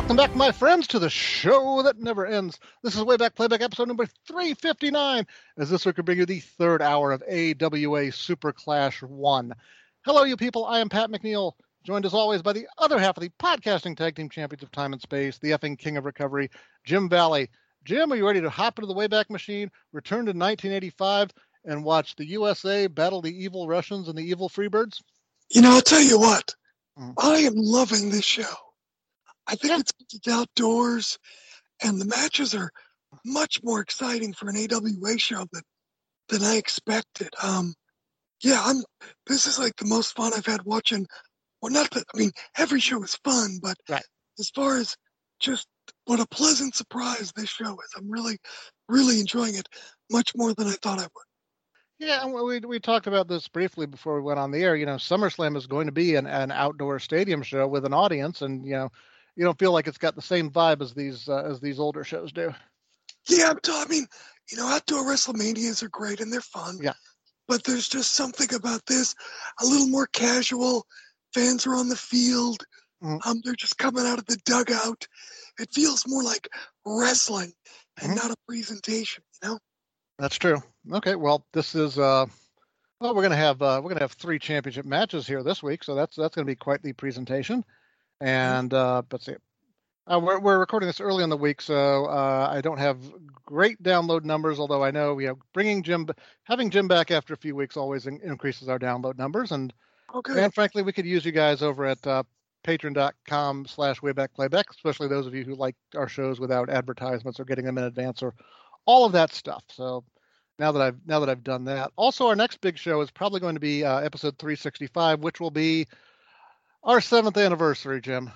Welcome back, my friends, to the show that never ends. This is Way Back Playback episode number 359, as this week we bring you the third hour of AWA Super Clash 1. Hello, you people. I am Pat McNeil, joined as always by the other half of the podcasting tag team champions of time and space, the effing king of recovery, Jim Valley. Jim, are you ready to hop into the Wayback Machine, return to 1985, and watch the USA battle the evil Russians and the evil Freebirds? You know, I'll tell you what. I am loving this show. I think it's outdoors, and the matches are much more exciting for an AWA show than I expected. This is like the most fun I've had watching. Well, not that, I mean, every show is fun, but as far as just what a pleasant surprise this show is, I'm really, really enjoying it much more than I thought I would. Yeah, and we talked about this briefly before we went on the air. You know, SummerSlam is going to be an outdoor stadium show with an audience, and you don't feel like it's got the same vibe as these older shows do. Yeah, I mean, outdoor WrestleManias are great and they're fun. Yeah. But there's just something about this, a little more casual. Fans are on the field. They're just coming out of the dugout. It feels more like wrestling and not a presentation, That's true. Okay, well, this is we're gonna have 3 championship matches here this week, so that's gonna be quite the presentation. And let's see. We're recording this early in the week, so I don't have great download numbers. Although I know having Jim back after a few weeks always increases our download numbers. And frankly, we could use you guys over at patreon.com/waybackplayback, especially those of you who like our shows without advertisements or getting them in advance or all of that stuff. So now that I've done that, also our next big show is probably going to be episode 365, which will be our 7th anniversary, Jim.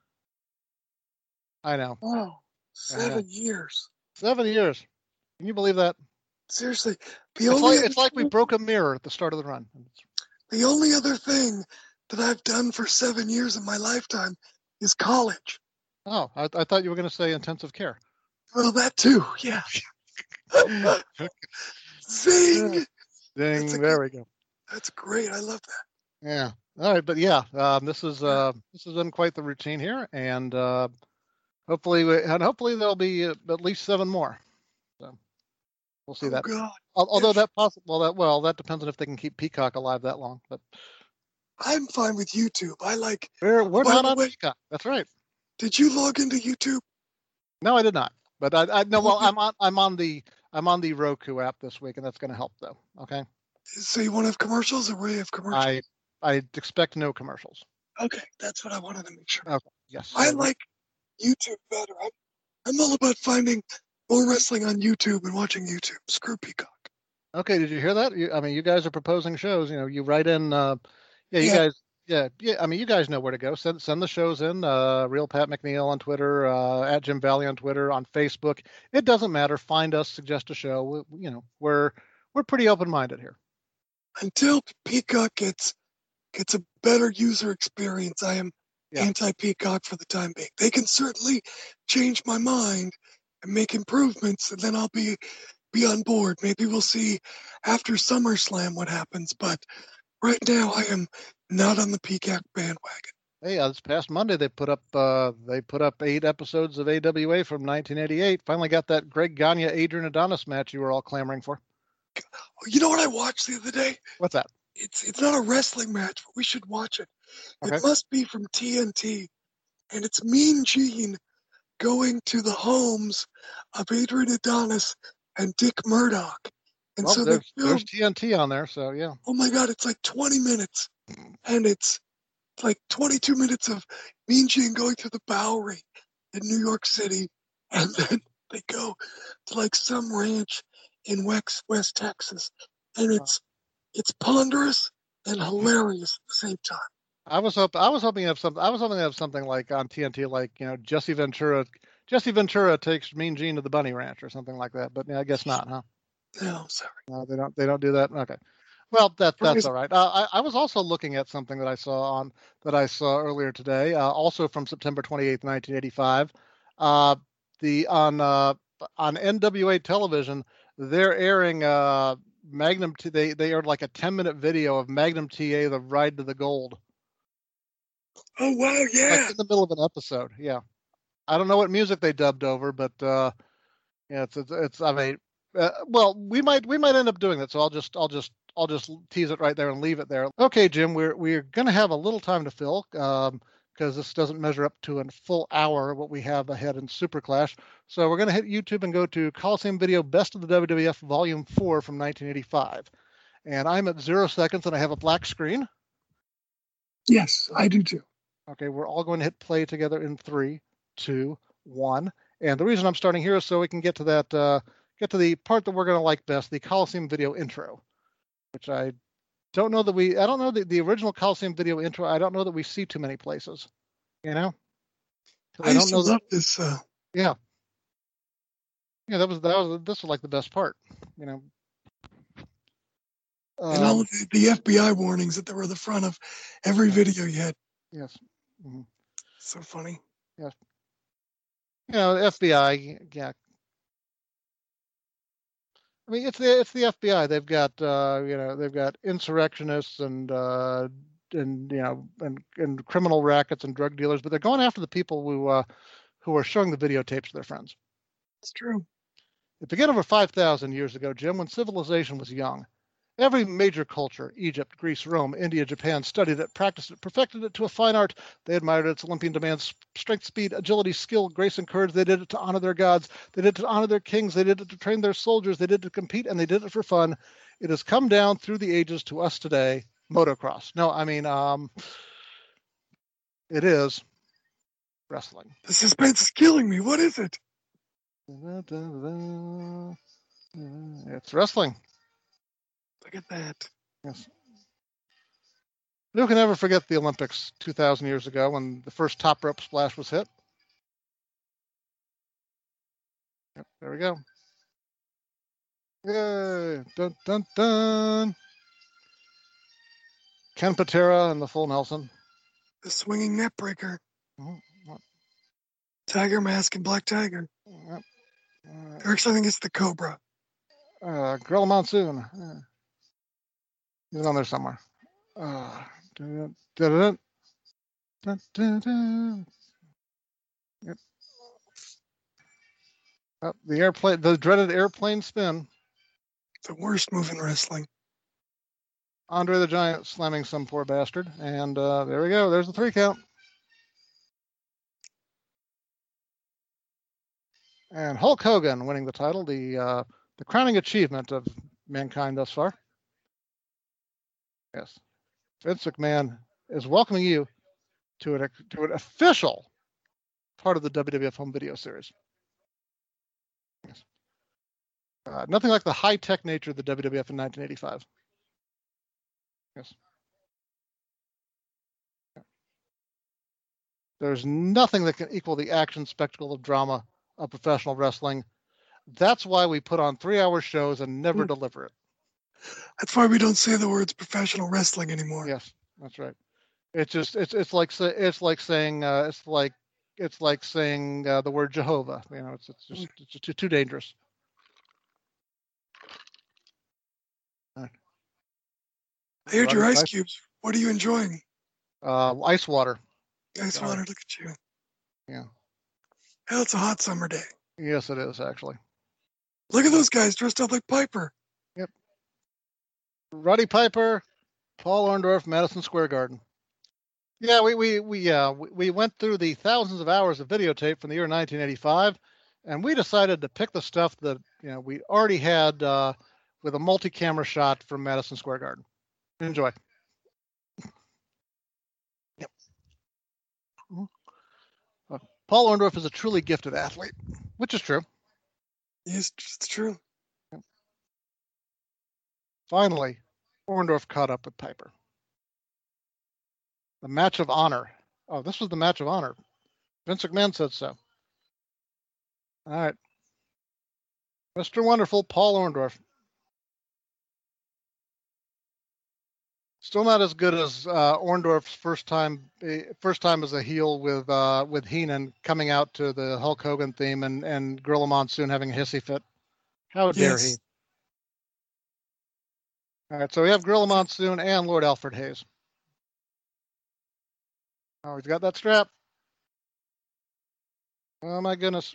I know. Wow, 7 years. 7 years. Can you believe that? Seriously. It's like we broke a mirror at the start of the run. The only other thing that I've done for 7 years of my lifetime is college. Oh, I thought you were going to say intensive care. Well, that too, yeah. Zing! There we go. That's great. I love that. Yeah. All right, but yeah, this has been quite the routine here, and hopefully there'll be at least 7 more. So we'll see that. God. Although that depends on if they can keep Peacock alive that long. But I'm fine with YouTube. We're not on Peacock. That's right. Did you log into YouTube? No, I did not. But I'm on the Roku app this week, and that's going to help though. Okay. So you want to have commercials, or will you have commercials? I expect no commercials. Okay, that's what I wanted to make sure. Okay. Yes. I like YouTube better. I'm all about finding more wrestling on YouTube and watching YouTube. Screw Peacock. Okay, did you hear that? You guys are proposing shows. You write in. You guys know where to go. Send the shows in. Real Pat McNeil on Twitter, at Jim Valley on Twitter, on Facebook. It doesn't matter. Find us. Suggest a show. We're pretty open-minded here. Until Peacock gets a better user experience, I am anti-Peacock for the time being. They can certainly change my mind and make improvements, and then I'll be on board. Maybe we'll see after SummerSlam what happens, but right now I am not on the Peacock bandwagon. Hey, this past Monday they put up 8 episodes of AWA from 1988. Finally got that Greg Gagne Adrian Adonis match you were all clamoring for. You know what I watched the other day? What's that? It's not a wrestling match, but we should watch it. Okay. It must be from TNT, and it's Mean Gene going to the homes of Adrian Adonis and Dick Murdoch. And well, so there's TNT on there, so yeah. Oh my God, it's like 20 minutes, and it's like 22 minutes of Mean Gene going to the Bowery in New York City, and then they go to like some ranch in West Texas, and it's ponderous and hilarious at the same time. I was hoping to have something like on TNT, like Jesse Ventura takes Mean Gene to the Bunny Ranch or something like that. But I guess not, huh? No, sorry. No, they don't do that. Okay. Well, that's all right. I was also looking at something that I saw earlier today, also from September 28th, 1985. On NWA television, they're airing Magnum. They aired like a 10-minute video of Magnum TA, the Ride to the Gold. Oh wow, yeah! Like in the middle of an episode, yeah. I don't know what music they dubbed over, but yeah, it's I mean, well, we might end up doing that. So I'll just tease it right there and leave it there. Okay, Jim, we're gonna have a little time to fill because this doesn't measure up to a full hour what we have ahead in Super Clash. So we're gonna hit YouTube and go to Coliseum Video Best of the WWF Volume 4 from 1985. And I'm at 0 seconds and I have a black screen. Yes, I do too. Okay, we're all going to hit play together in 3, 2, 1. And the reason I'm starting here is so we can get to that, get to the part that we're going to like best, the Coliseum video intro, which I don't know that I don't know the original Coliseum video intro. I don't know that we see too many places, you know? 'Cause I I used don't to know that, love this. yeah. Yeah, this was like the best part, you know? And all of the FBI warnings that were the front of every video you had. Yes. Mhm. So funny. Yes. You know, the FBI, yeah. I mean, it's the FBI. They've got they've got insurrectionists and and criminal rackets and drug dealers, but they're going after the people who are showing the videotapes to their friends. It's true. It began over 5,000 years ago, Jim, when civilization was young. Every major culture, Egypt, Greece, Rome, India, Japan, studied it, practiced it, perfected it to a fine art. They admired its Olympian demands, strength, speed, agility, skill, grace, and courage. They did it to honor their gods. They did it to honor their kings. They did it to train their soldiers. They did it to compete, and they did it for fun. It has come down through the ages to us today, motocross. No, I mean, it is wrestling. The suspense is killing me. What is it? It's wrestling. Look at that. Yes. Who can ever forget the Olympics 2,000 years ago when the first top rope splash was hit? Yep, there we go. Yay! Dun dun dun. Ken Patera and the full Nelson. The swinging net breaker. Mm-hmm. Tiger Mask and Black Tiger. Yep. Actually, I think it's the Cobra. Gorilla Monsoon. He's on there somewhere. Dun, dun, dun, dun, dun. Yep. The dreaded airplane spin. The worst move in wrestling. Andre the Giant slamming some poor bastard. And there we go. There's the 3 count. And Hulk Hogan winning the title, the crowning achievement of mankind thus far. Yes. Vince McMahon is welcoming you to an official part of the WWF Home Video Series. Yes. Nothing like the high-tech nature of the WWF in 1985. Yes. There's nothing that can equal the action, spectacle, of drama of professional wrestling. That's why we put on 3-hour shows and never deliver it. That's why we don't say the words professional wrestling anymore. Yes, that's right. It's like saying the word Jehovah. You know, it's just too dangerous. I heard your ice cubes. What are you enjoying? Ice water. Ice water. Look at you. Yeah. Hell, it's a hot summer day. Yes, it is actually. Look at those guys dressed up like Piper. Yep. Roddy Piper, Paul Orndorff, Madison Square Garden. Yeah, we went through the thousands of hours of videotape from the year 1985, and we decided to pick the stuff that we already had with a multi-camera shot from Madison Square Garden. Enjoy. Yep. Paul Orndorff is a truly gifted athlete, which is true. Yes, it's true. Yep. Finally, Orndorff caught up with Piper. The match of honor. Oh, this was the match of honor. Vince McMahon said so. All right. Mr. Wonderful, Paul Orndorff. Still not as good as Orndorff's first time as a heel with Heenan coming out to the Hulk Hogan theme and Gorilla Monsoon having a hissy fit. How dare he? All right, so we have Gorilla Monsoon and Lord Alfred Hayes. Oh, he's got that strap. Oh my goodness.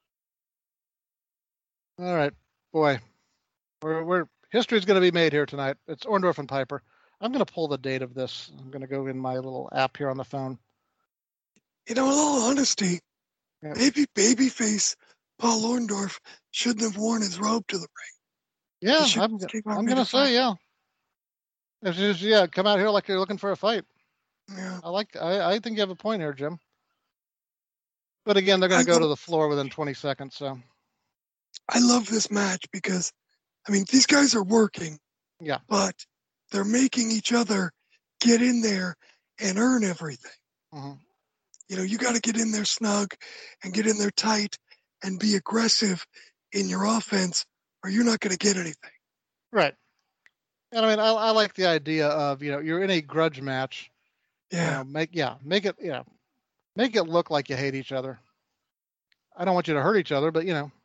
All right, boy. We're history's going to be made here tonight. It's Orndorff and Piper. I'm going to pull the date of this. I'm going to go in my little app here on the phone. You know, in all honesty, Yeah. maybe babyface Paul Orndorff shouldn't have worn his robe to the ring. Yeah, He should I'm keep on going to say, yeah. It's just, yeah, come out here like you're looking for a fight. Yeah. I think you have a point here, Jim. But again, they're going to go to the floor within 20 seconds, so. I love this match because, I mean, these guys are working. Yeah. But they're making each other get in there and earn everything. Mm-hmm. You know, you got to get in there snug and get in there tight and be aggressive in your offense, or you're not going to get anything. Right. And I mean, I like the idea of, you know, you're in a grudge match. Yeah. You know, make it look like you hate each other. I don't want you to hurt each other, but you know.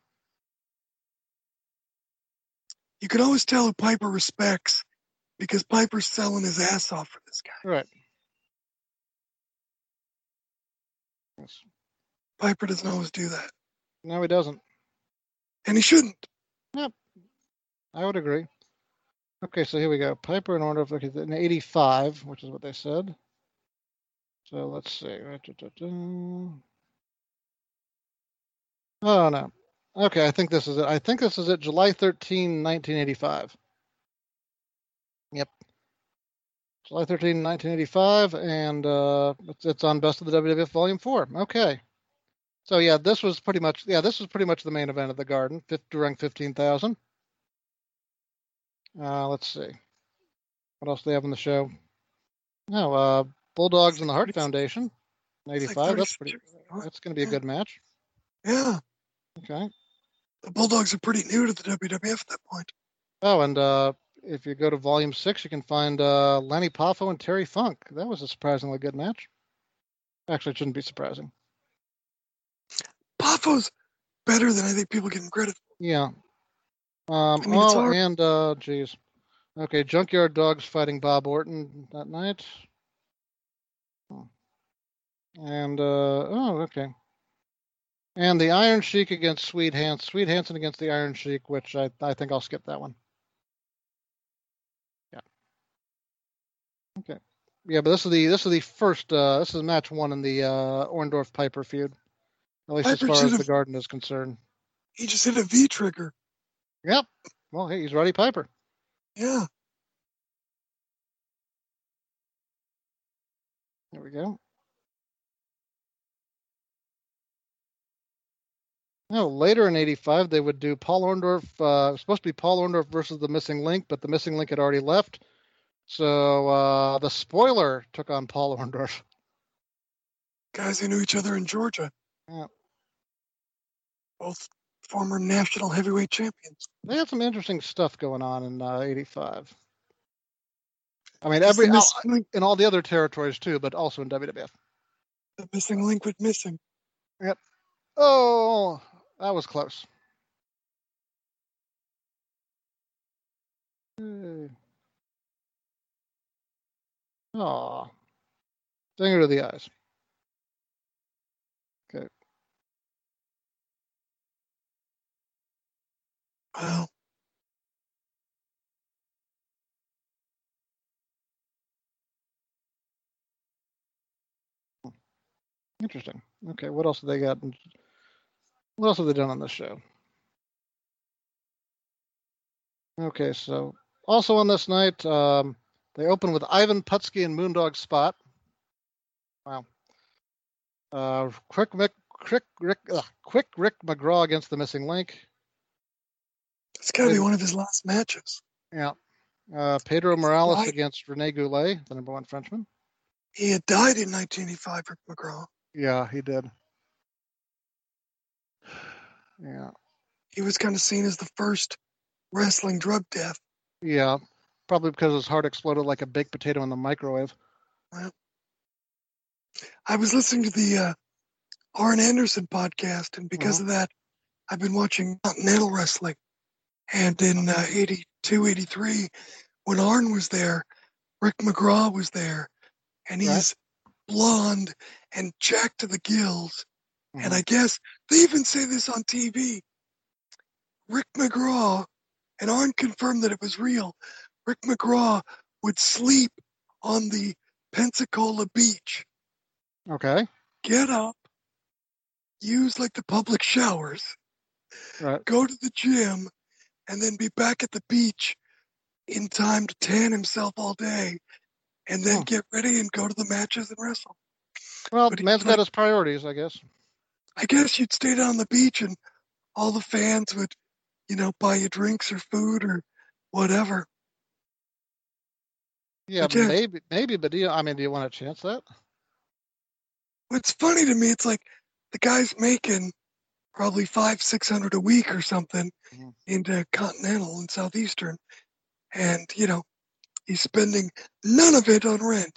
You can always tell who Piper respects because Piper's selling his ass off for this guy. Right. Yes. Piper doesn't always do that. No, he doesn't. And he shouldn't. Yep. I would agree. Okay, so here we go. Piper and Orndorff in 85, which is what they said. So let's see. Oh, no. Okay, I think this is it. I think this is it. July 13, 1985. Yep. July 13, 1985, and it's on Best of the WWF Volume 4. Okay. So yeah, this was pretty much the main event of the Garden, during 15,000. Let's see. What else do they have on the show? No, Bulldogs and the Hart Foundation, 85. That's going to be a good match. Yeah. Okay. The Bulldogs are pretty new to the WWF at that point. Oh, and if you go to Volume 6, you can find Lanny Poffo and Terry Funk. That was a surprisingly good match. Actually, it shouldn't be surprising. Poffo's better than I think people give him credit for. Yeah. It's hard. And geez. Okay, Junkyard Dogs fighting Bob Orton that night. And okay. And the Iron Sheik against Swede Hansen against the Iron Sheik, which I think I'll skip that one. Yeah. Okay. Yeah, but this is the first. This is match 1 in the Orndorff Piper feud, at least Piper as far as the Garden is concerned. He just hit a V trigger. Yep. Well, hey, he's Roddy Piper. Yeah. There we go. No, later in 85, they would do Paul Orndorff. Supposed to be Paul Orndorff versus the Missing Link, but the Missing Link had already left. So the Spoiler took on Paul Orndorff. Guys who knew each other in Georgia. Yeah. Both former national heavyweight champions. They had some interesting stuff going on in 85. I mean, in all the other territories too, but also in WWF. The Missing Link was missing. Yep. Oh, that was close. Oh, finger to the eyes. Okay. Wow. Interesting. Okay, what else have they got? What else have they done on this show? Okay, so also on this night, they open with Ivan Putski and Moondog Spot. Wow. Quick Rick McGraw against the Missing Link. It's got to be one of his last matches. Yeah. Pedro Morales against Rene Goulet, the #1 Frenchman. He had died in 1985, Rick McGraw. Yeah, he did. Yeah. He was kind of seen as the first wrestling drug death. Yeah, probably because his heart exploded like a baked potato in the microwave. Well, I was listening to the Arn Anderson podcast, and because of that, I've been watching Continental Wrestling. And in 82, 83, when Arn was there, Rick McGraw was there, and he's blonde and jacked to the gills. And I guess they even say this on TV. Rick McGraw, and Arn confirmed that it was real. Rick McGraw would sleep on the Pensacola beach. Okay. Get up, use like the public showers, Right. go to the gym, and then be back at the beach in time to tan himself all day, and then get ready and go to the matches and wrestle. Well, But man's got his priorities, I guess. I guess you'd stay down on the beach and all the fans would, buy you drinks or food or whatever. Yeah, But yeah, maybe, but do you want to chance that? what's funny to me, it's like the guy's making probably $500-600 a week or something into Continental and Southeastern, and he's spending none of it on rent.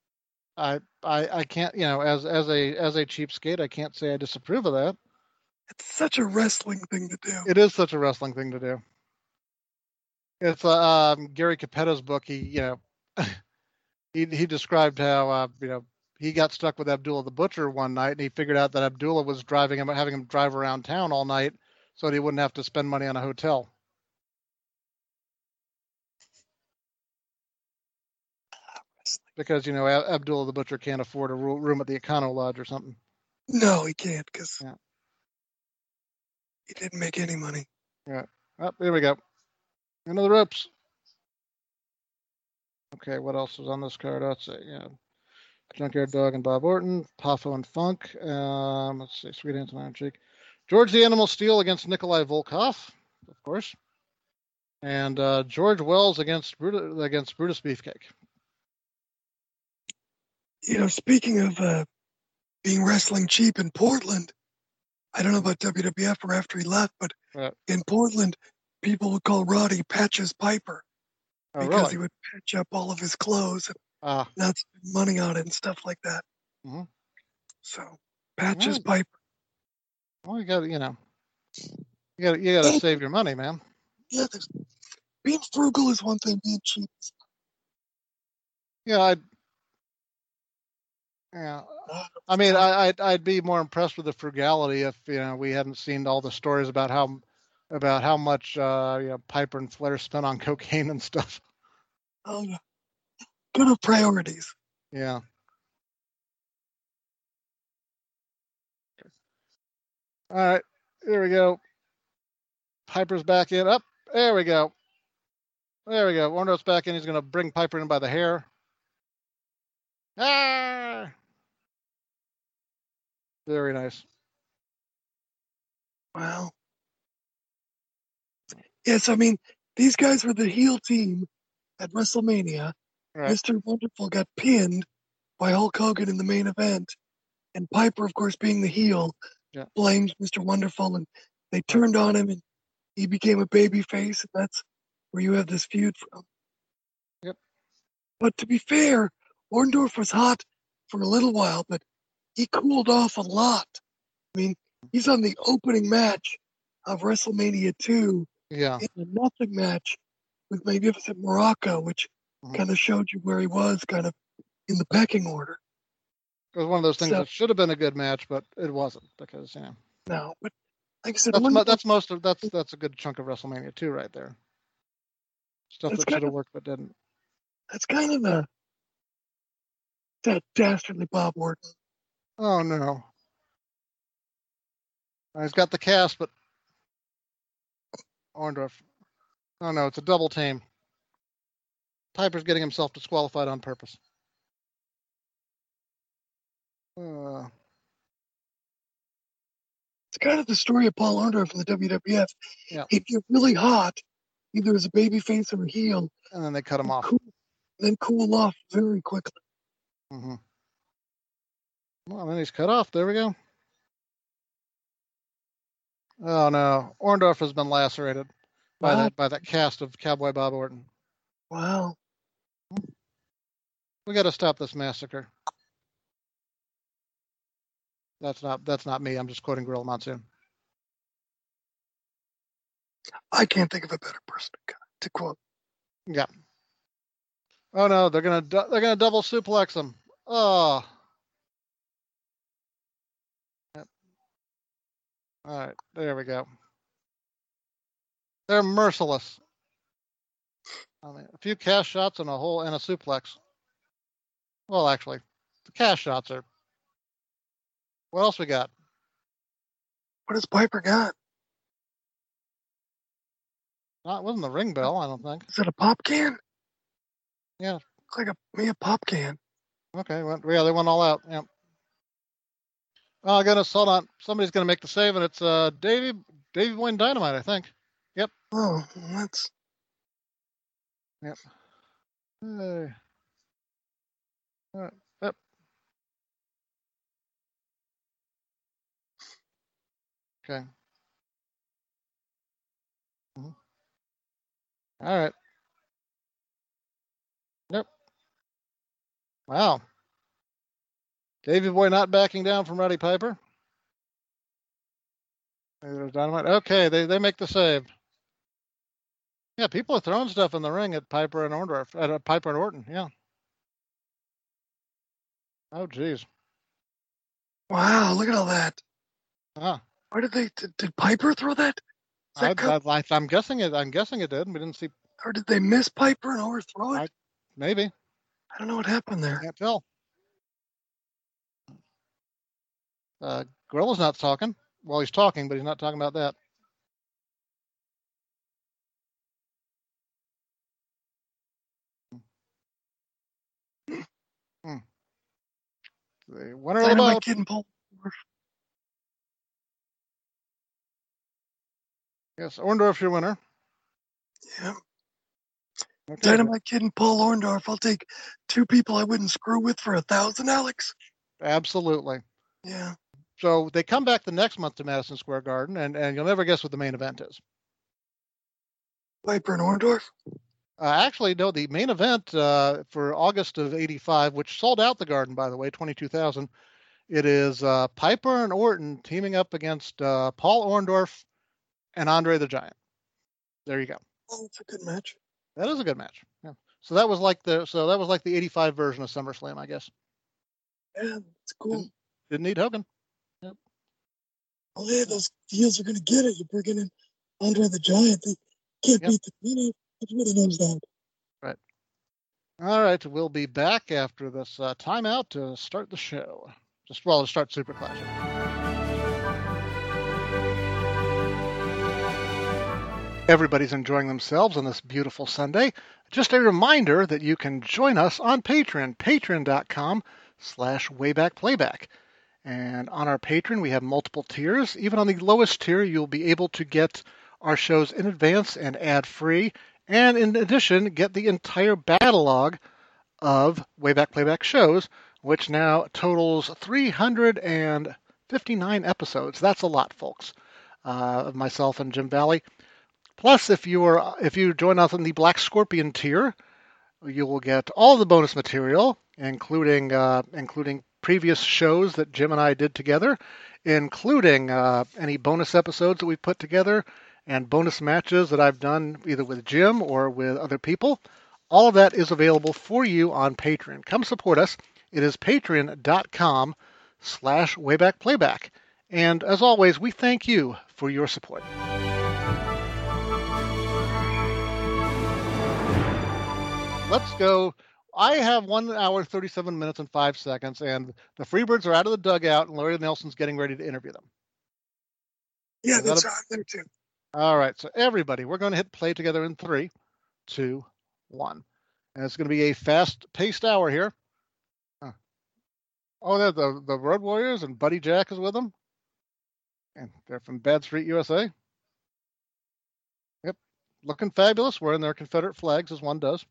I can't, as a cheapskate, I can't say I disapprove of that. It's such a wrestling thing to do. It is such a wrestling thing to do. It's Gary Capetta's book. He he described how he got stuck with Abdullah the Butcher one night, and he figured out that Abdullah was having him drive around town all night, so that he wouldn't have to spend money on a hotel. Because Abdullah the Butcher can't afford a room at the Econo Lodge or something. No, he can't, because he didn't make any money. Yeah. Oh, there we go. Into the ropes. Okay, what else was on this card? Let's see. Junkyard Dog and Bob Orton, Poffo and Funk. Let's see, Sweet Hands and Iron Cheek. George the Animal Steel against Nikolai Volkov, of course. And George Wells against Brutus Beefcake. Speaking of being wrestling cheap in Portland, I don't know about WWF or after he left, but in Portland, people would call Roddy Patches Piper because he would patch up all of his clothes and not spend money on it and stuff like that. Mm-hmm. So, Patches Piper. Well, you got to save your money, man. Yeah, being frugal is one thing, being cheap is another. I mean, I'd be more impressed with the frugality if we hadn't seen all the stories about how much Piper and Flair spent on cocaine and stuff. Oh yeah, good of priorities. Yeah. All right, here we go. Piper's back in. Up, there we go. There we go. Orndorff's back in. He's going to bring Piper in by the hair. Ah! Very nice. Wow. Yes, I mean, these guys were the heel team at WrestleMania. Right. Mr. Wonderful got pinned by Hulk Hogan in the main event. And Piper, of course, being the heel, blamed Mr. Wonderful. And they turned on him, and he became a babyface. And that's where you have this feud from. Yep. But to be fair, Orndorff was hot for a little while, but he cooled off a lot. I mean, he's on the opening match of WrestleMania 2 in a nothing match with Magnificent Morocco, which kind of showed you where he was kind of in the pecking order. It was one of those things that should have been a good match, but it wasn't because No, but like I said, that's a good chunk of WrestleMania 2 right there. Stuff that should have worked but didn't. That's kind of that dastardly Bob Orton. Oh no. He's got the cast, but Orndorff. Oh no, it's a double team. Piper's getting himself disqualified on purpose. It's kind of the story of Paul Orndorff in the WWF. Yeah. He'd get really hot, either as a babyface or a heel, and then they cut him off. Then cool off very quickly. Mm-hmm. Well, then he's cut off. There we go. Oh no, Orndorff has been lacerated by that cast of Cowboy Bob Orton. Wow. We got to stop this massacre. That's not me. I'm just quoting Gorilla Monsoon. I can't think of a better person to quote. Yeah. Oh no, they're gonna double suplex him. Oh. All right, there we go. They're merciless. I mean, a few cash shots and a suplex. Well, actually, the cash shots are. What else we got? What has Piper got? It wasn't the ring bell, I don't think. Is it a pop can? Yeah. Looks like a pop can. Okay, well, yeah, they went all out. Yeah. Oh goodness, hold on. Somebody's gonna make the save, and it's Davey Boy Dynamite, I think. Yep. Oh, that's. Yep. Hey. All right. Yep. Okay. Mhm. All right. Yep. Wow. Davey Boy not backing down from Roddy Piper. There's Dynamite. Okay, they make the save. Yeah, people are throwing stuff in the ring at Piper and Orndorff, at Piper and Orton. Yeah. Oh, geez. Wow, look at all that. Ah. Why did Piper throw that? I'm guessing it. I'm guessing it did. We didn't see. Or did they miss Piper and overthrow it? Maybe. I don't know what happened there. Can't tell. Gorilla's not talking. Well, he's talking, but he's not talking about that. The winner of the bout. Kid and Paul. Yes, Orndorff's your winner. Yeah. Okay. Dynamite Kid and Paul Orndorff. I'll take two people I wouldn't screw with for $1,000, Alex. Absolutely. Yeah. So they come back the next month to Madison Square Garden, and you'll never guess what the main event is. Piper and Orndorff? Actually, no, the main event for August of '85, which sold out the Garden, by the way, 22,000. It is Piper and Orton teaming up against Paul Orndorff and Andre the Giant. There you go. Oh, that's a good match. That is a good match. Yeah. So that was like the '85 version of SummerSlam, I guess. Yeah, it's cool. Didn't need Hogan. Yep. Oh yeah, those heels are gonna get it. You're bringing in Andre the Giant. They can't beat the winner. Everybody knows that. Right. All right, we'll be back after this timeout to start the show. To start Super Clash. Everybody's enjoying themselves on this beautiful Sunday. Just a reminder that you can join us on Patreon, patreon.com/waybackplayback. And on our Patreon, we have multiple tiers. Even on the lowest tier, you'll be able to get our shows in advance and ad-free. And in addition, get the entire catalog of Wayback Playback shows, which now totals 359 episodes. That's a lot, folks, of myself and Jim Valley. Plus, if you join us on the Black Scorpion tier, you will get all the bonus material, including previous shows that Jim and I did together, including any bonus episodes that we've put together, and bonus matches that I've done either with Jim or with other people. All of that is available for you on Patreon. Come support us. It is patreon.com/waybackplayback. And as always, we thank you for your support. Let's go. I have 1 hour, 37 minutes, and 5 seconds, and the Freebirds are out of the dugout, and Larry Nelson's getting ready to interview them. Yeah, that's right there too. All right, so everybody, we're going to hit play together in 3, 2, 1. And it's going to be a fast-paced hour here. Oh, they're the Road Warriors, and Buddy Jack is with them. And they're from Bad Street, USA. Yep, looking fabulous, wearing their Confederate flags, as one does.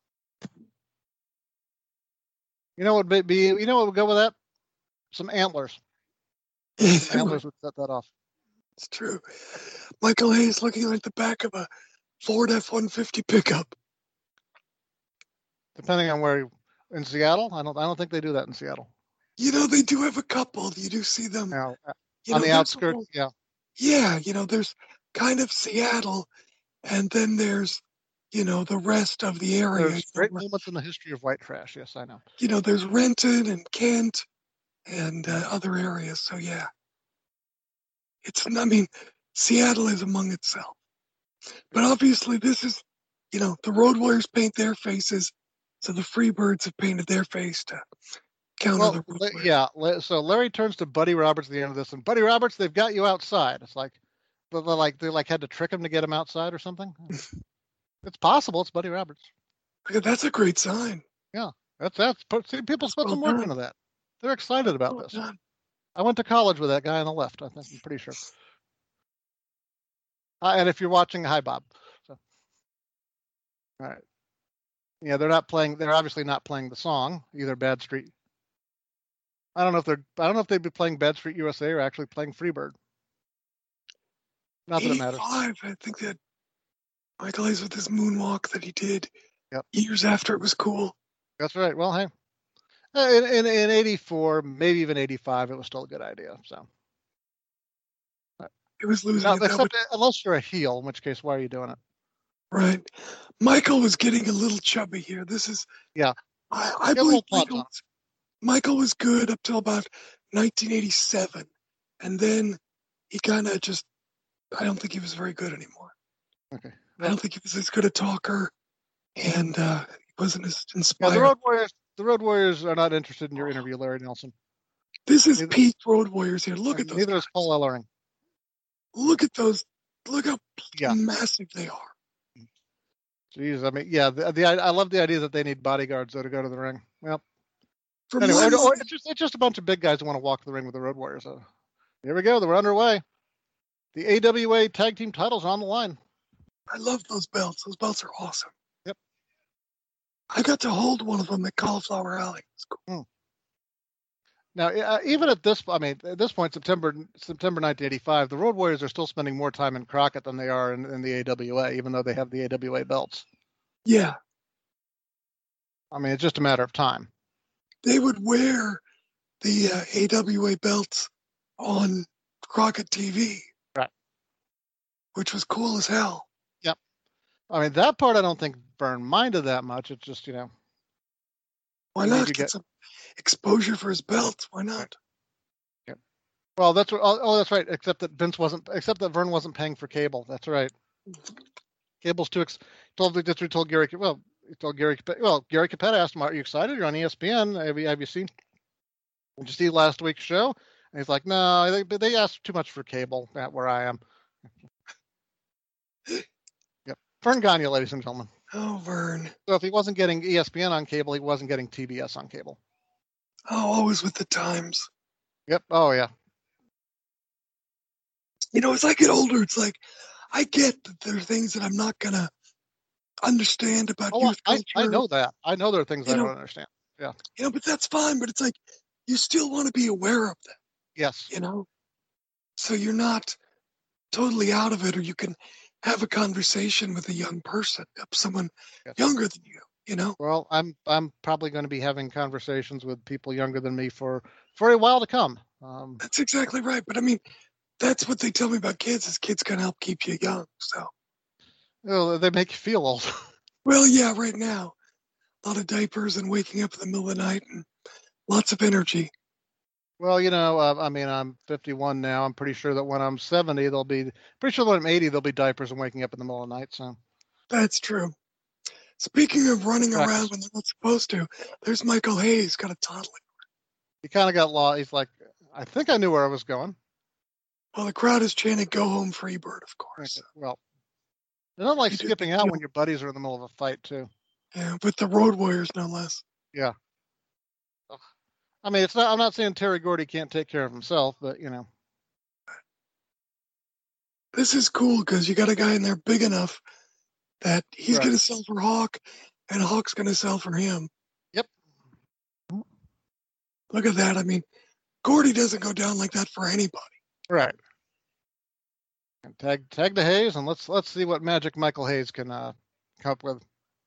You know what would go with that? Some antlers. Antlers would set that off. It's true. Michael Hayes looking like the back of a Ford F-150 pickup. Depending on where in Seattle, I don't think they do that in Seattle. You know, they do have a couple. You do see them on the outskirts. Yeah. Yeah, there's kind of Seattle, and then there's the rest of the area. There's great moments in the history of white trash. Yes, I know. There's Renton and Kent and other areas. So yeah. I mean, Seattle is among itself. But obviously, this is, the Road Warriors paint their faces, so the Freebirds have painted their face to counter the Road Warriors. Yeah. So Larry turns to Buddy Roberts at the end of this, and Buddy Roberts, they've got you outside. It's like they had to trick him to get him outside or something. It's possible. It's Buddy Roberts. That's a great sign. Yeah, see, people put some work into that. They're excited about this. Done. I went to college with that guy on the left. I'm pretty sure. And if you're watching, hi Bob. So, all right. Yeah, they're obviously not playing the song either. Bad Street. I don't know if they'd be playing Bad Street USA or actually playing Freebird. Not that it matters. I think that Michael Hayes with his moonwalk that he did Yep. years after it was cool. That's right. Well, hey, in '84, maybe even '85, it was still a good idea. So it was losing. Unless you're a heel, in which case, why are you doing it? Right. Michael was getting a little chubby here. This is I believe Michael was good up till about 1987, and then he kind of just. I don't think he was very good anymore. Okay. Well, I don't think he was as good a talker, and he wasn't as inspired. The Road Warriors are not interested in your interview, Larry Nelson. This is peak Road Warriors here. Look at those. Neither is Paul Ellering. Look at those. Look how massive they are. Jeez, I mean, I love the idea that they need bodyguards though to go to the ring. Well, anyway, it's just a bunch of big guys who want to walk the ring with the Road Warriors. So here we go. We're underway. The AWA Tag Team titles are on the line. I love those belts. Those belts are awesome. Yep. I got to hold one of them at Cauliflower Alley. It's cool. Now, even at this point, September 1985, the Road Warriors are still spending more time in Crockett than they are in the AWA, even though they have the AWA belts. Yeah. I mean, it's just a matter of time. They would wear the AWA belts on Crockett TV. Right. Which was cool as hell. Yep. I mean, that part I don't think Vern minded that much. It's just, Why not get some exposure for his belts? Why not? Yeah. Well, that's that's right. Except that Vern wasn't paying for cable. That's right. Cable's too. Told Gary. Well, he told Gary. Well, Gary Capetta asked him, "Are you excited? You're on ESPN. Have you seen? Did you see last week's show?" And he's like, "No, they asked too much for cable at where I am." Yep. Vern Gagne, ladies and gentlemen. Oh, Vern. So if he wasn't getting ESPN on cable, he wasn't getting TBS on cable. Oh, always with the times. Yep. Oh, yeah. As I get older, it's like, I get that there are things that I'm not going to understand about youth culture. I know that. I know there are things I don't understand. Yeah. But that's fine. But it's like, you still want to be aware of them. Yes. So you're not totally out of it, or you can have a conversation with a young person, someone younger than you. Well, I'm probably going to be having conversations with people younger than me for a while to come. That's exactly right. But I mean, that's what they tell me about kids. Is kids can help keep you young. So. Well, they make you feel old. Well, yeah. Right now, a lot of diapers and waking up in the middle of the night and lots of energy. Well, I mean, I'm 51 now. I'm pretty sure that when I'm 70, when I'm 80, there'll be diapers and waking up in the middle of the night. So. That's true. Speaking of running around when they're not supposed to, there's Michael Hayes, got a toddler. He kind of got lost. He's like, I think I knew where I was going. Well, the crowd is chanting, "Go home, Freebird," of course. Okay. Well, they're not like skipping out when your buddies are in the middle of a fight, too. Yeah, with the Road Warriors, no less. Yeah. I mean, I'm not saying Terry Gordy can't take care of himself, but, This is cool because you got a guy in there big enough that he's going to sell for Hawk, and Hawk's going to sell for him. Yep. Look at that. I mean, Gordy doesn't go down like that for anybody. Right. And tag to Hayes, and let's see what magic Michael Hayes can come up with.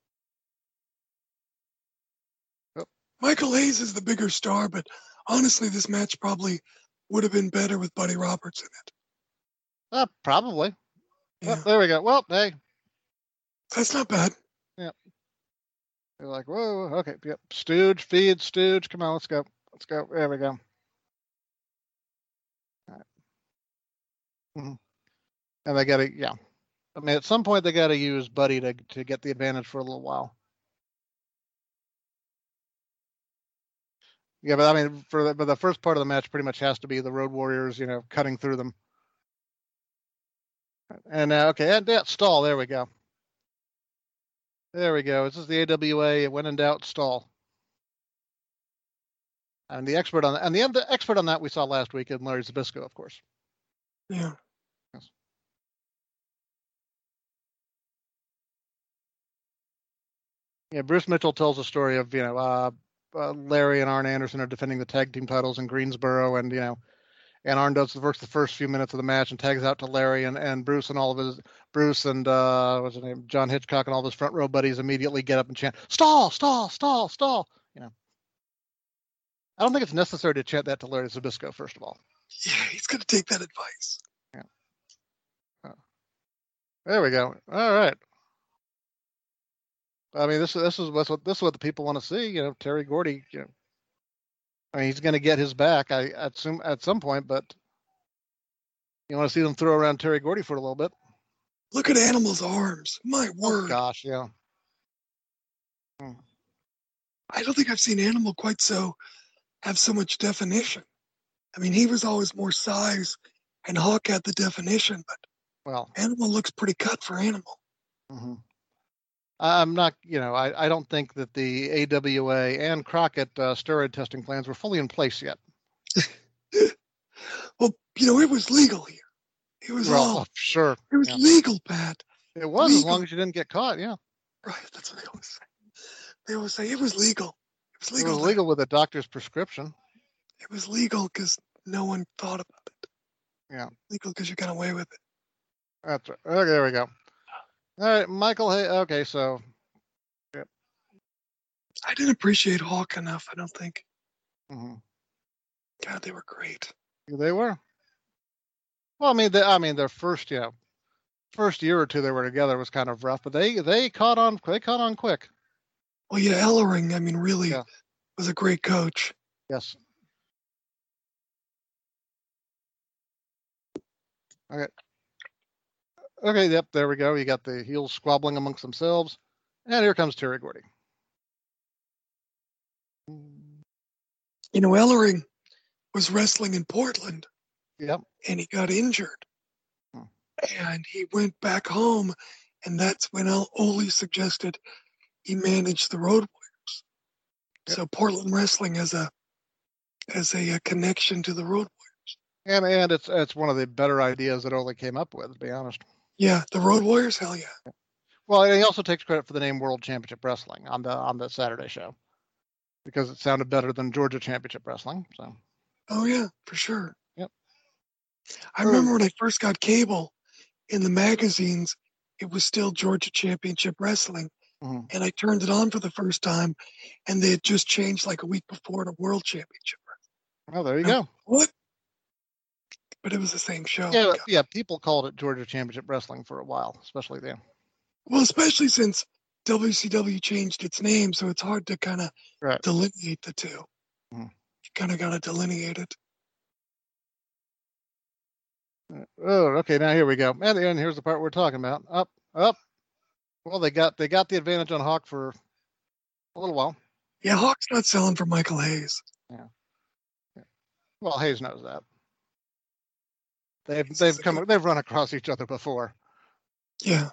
Oh. Michael Hayes is the bigger star, but honestly, this match probably would have been better with Buddy Roberts in it. Probably. Yeah. Oh, there we go. Well, hey. That's not bad. Yep. They're like, whoa, okay, yep. Stooge, feed, Stooge. Come on, let's go. Let's go. There we go. All right. Mhm. And they got to, yeah. I mean, at some point they got to use Buddy to get the advantage for a little while. Yeah, but I mean, but the first part of the match pretty much has to be the Road Warriors, cutting through them. And okay, and that stall. There we go. There we go. This is the AWA. When in doubt, stall. And the expert on the expert on that we saw last week in Larry Zbyszko, of course. Yeah. Yes. Yeah, Bruce Mitchell tells a story of Larry and Arn Anderson are defending the tag team titles in Greensboro, and Arn works the first few minutes of the match and tags out to Larry and Bruce and all of his what's his name, John Hitchcock, and all of his front row buddies immediately get up and chant, "Stall, stall, stall, stall." I don't think it's necessary to chant that to Larry Zbyszko, first of all. Yeah, he's going to take that advice. Yeah. There we go. All right. I mean, this is what the people want to see. Terry Gordy. I mean, he's going to get his back, I assume, at some point, but you want to see them throw around Terry Gordy for a little bit. Look at Animal's arms. My word. Oh, gosh, yeah. I don't think I've seen Animal quite have so much definition. I mean, he was always more size, and Hawk had the definition, but Animal looks pretty cut for Animal. Mm-hmm. I'm not, I don't think that the AWA and Crockett steroid testing plans were fully in place yet. Well, it was legal here. It was sure. It was legal, Pat. It was, legal. As long as you didn't get caught, yeah. Right, that's what they always say. They always say it was legal. It was legal with a doctor's prescription. It was legal because no one thought about it. Yeah. Legal because you got away with it. That's right. Okay, there we go. All right, Michael. Hey, okay, so. Yep. I didn't appreciate Hawk enough, I don't think. Mm-hmm. God, they were great. They were. Well, their first year or two they were together was kind of rough, but they caught on quick. Well, yeah, Ellering, really was a great coach. Yes. Okay, yep, there we go. You got the heels squabbling amongst themselves. And here comes Terry Gordy. Ellering was wrestling in Portland. Yep. And he got injured. And he went back home, and that's when Ole suggested he manage the Road Warriors. Yep. So Portland Wrestling has a connection to the Road Warriors. And it's one of the better ideas that Ole came up with, to be honest. Yeah, the Road Warriors, hell yeah. Well, and he also takes credit for the name World Championship Wrestling on the Saturday show, because it sounded better than Georgia Championship Wrestling. So. Oh yeah, for sure. Yep. I remember when I first got cable, in the magazines, it was still Georgia Championship Wrestling, and I turned it on for the first time, and they had just changed like a week before to World Championship Wrestling. Oh, there you go. What? But it was the same show. Yeah. People called it Georgia Championship Wrestling for a while, especially then. Well, especially since WCW changed its name, so it's hard to kind of delineate the two. You kind of got to delineate it. Oh, okay. Now here we go. And here's the part we're talking about. Up. Well, they got the advantage on Hawk for a little while. Yeah, Hawk's not selling for Michael Hayes. Yeah. Well, Hayes knows that. They've run across each other before. Yeah.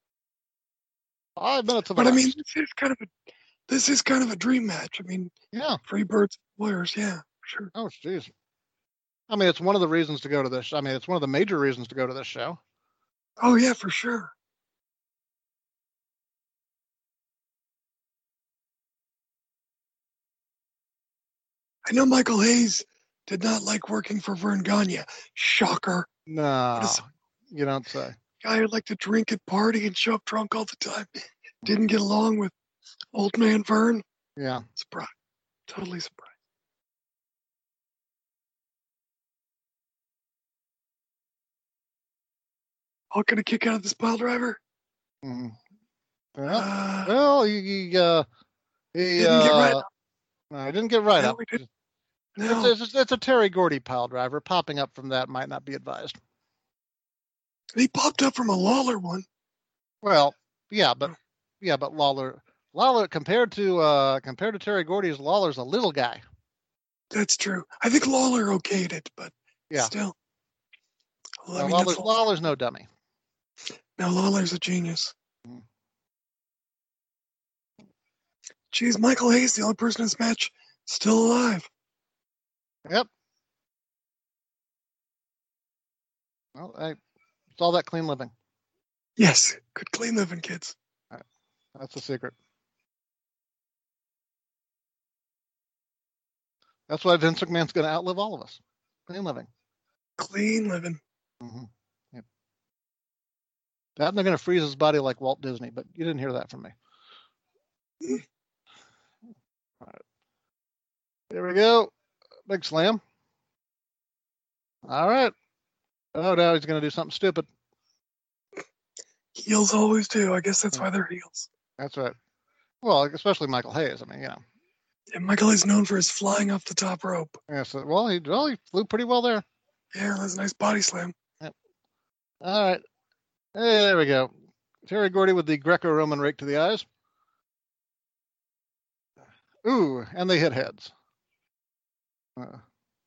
5 minutes of. But this is kind of a dream match. Yeah. Freebirds Warriors, yeah, sure. Oh, jeez. It's one of the reasons to go to this. It's one of the major reasons to go to this show. Oh yeah, for sure. I know Michael Hayes did not like working for Vern Gagne. Shocker. No, you don't say. Guy who'd like to drink and party and show up drunk all the time. Didn't get along with old man Vern. Yeah. Surprise. Totally surprised. Hawk gonna kick out of this pile driver? Mm-hmm. Well, he didn't get right. No, he didn't get right up. No. It's a Terry Gordy pile driver. Popping up from that might not be advised. He popped up from a Lawler one. Well, yeah, but Lawler compared to Terry Gordy, Lawler's a little guy. That's true. I think Lawler okayed it, but Yeah. still. Well, Lawler's no dummy. No, Lawler's a genius. Geez, Michael Hayes, the only person in this match still alive. Yep. Well, it's all that clean living. Yes, good clean living, kids. That's the secret. That's why Vince McMahon's going to outlive all of us. Clean living. Clean living. Mm-hmm. Yep. That and they're going to freeze his body like Walt Disney, but you didn't hear that from me. All right. Here we go. Big slam. All right. Oh, now he's going to do something stupid. Heels always do. I guess that's why they're heels. That's right. Well, especially Michael Hayes. I mean, yeah. And Michael is known for his flying off the top rope. Yeah. So, well, he flew pretty well there. Yeah, that's a nice body slam. Yep. All right. Hey, there we go. Terry Gordy with the Greco-Roman rake to the eyes. Ooh, and they hit heads. Well,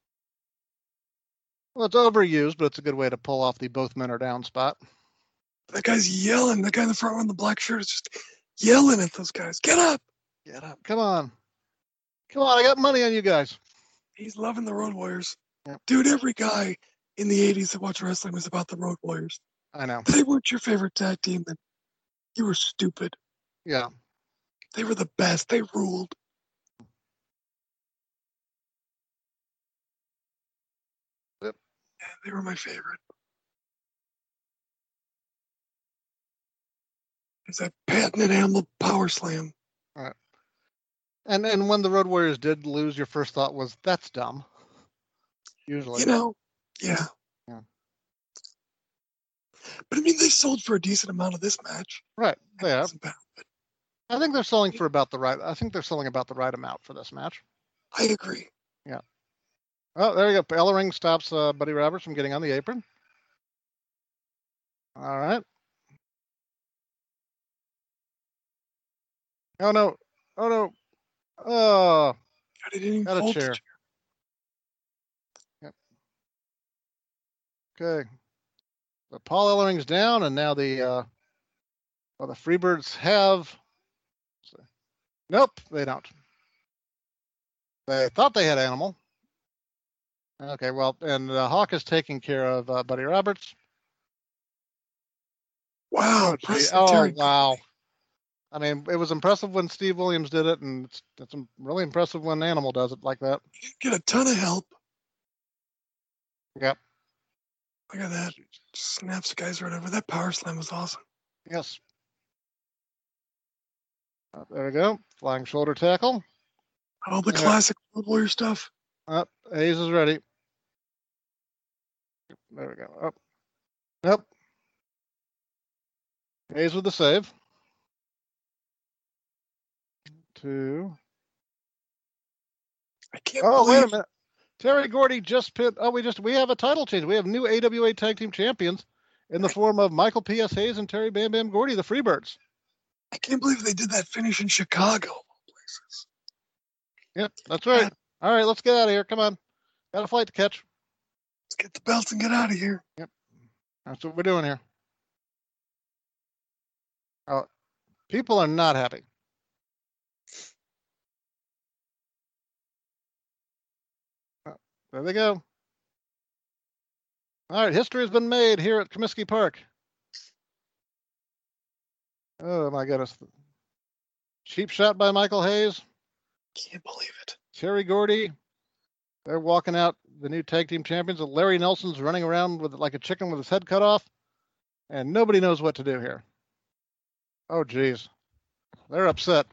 it's overused, but it's a good way to pull off the both men are down spot. That guy's yelling. The guy in the front row in the black shirt is just yelling at those guys. Get up! Get up. Come on. Come on, I got money on you guys. He's loving the Road Warriors. Yep. Dude, every guy in the 80s that watched wrestling was about the Road Warriors. I know. If they weren't your favorite tag team, then you were stupid. Yeah. They were the best. They ruled. Yep. Yeah, they were my favorite. There's that Patton and Hamill power slam. All right. And when the Road Warriors did lose, your first thought was, that's dumb. Usually. You know, yeah. But I mean, they sold for a decent amount of this match. Right. Yeah. I think they're selling for about the right. I think they're selling about the right amount for this match. I agree. Yeah. Oh, there you go. Ellering stops Buddy Roberts from getting on the apron. All right. Oh no! Oh no! Oh! Got a chair. Yep. Okay. So Paul Ellering's down, and now the Freebirds have. Nope, they don't. They thought they had Animal. Okay, well, and Hawk is taking care of Buddy Roberts. Wow! Oh, wow! I mean, it was impressive when Steve Williams did it, and it's really impressive when Animal does it like that. You get a ton of help. Yep. Look at that. Just snaps the guys right over. That power slam was awesome. Yes. There we go. Flying shoulder tackle. All the classic Road Warrior stuff. Hayes is ready. There we go. Up. Yep. Hayes with the save. 2. I can't believe... wait a minute. Terry Gordy just pinned. Oh, we have a title change. We have new AWA Tag Team Champions in the form of Michael P.S. Hayes and Terry Bam Bam Gordy, the Freebirds. I can't believe they did that finish in Chicago. Places. Yep, that's right. All right, let's get out of here. Come on. Got a flight to catch. Let's get the belts and get out of here. Yep. That's what we're doing here. Oh, people are not happy. There they go. All right, history has been made here at Comiskey Park. Oh, my goodness. Cheap shot by Michael Hayes. Can't believe it. Terry Gordy. They're walking out the new tag team champions. Larry Nelson's running around with like a chicken with his head cut off. And nobody knows what to do here. Oh, geez. They're upset.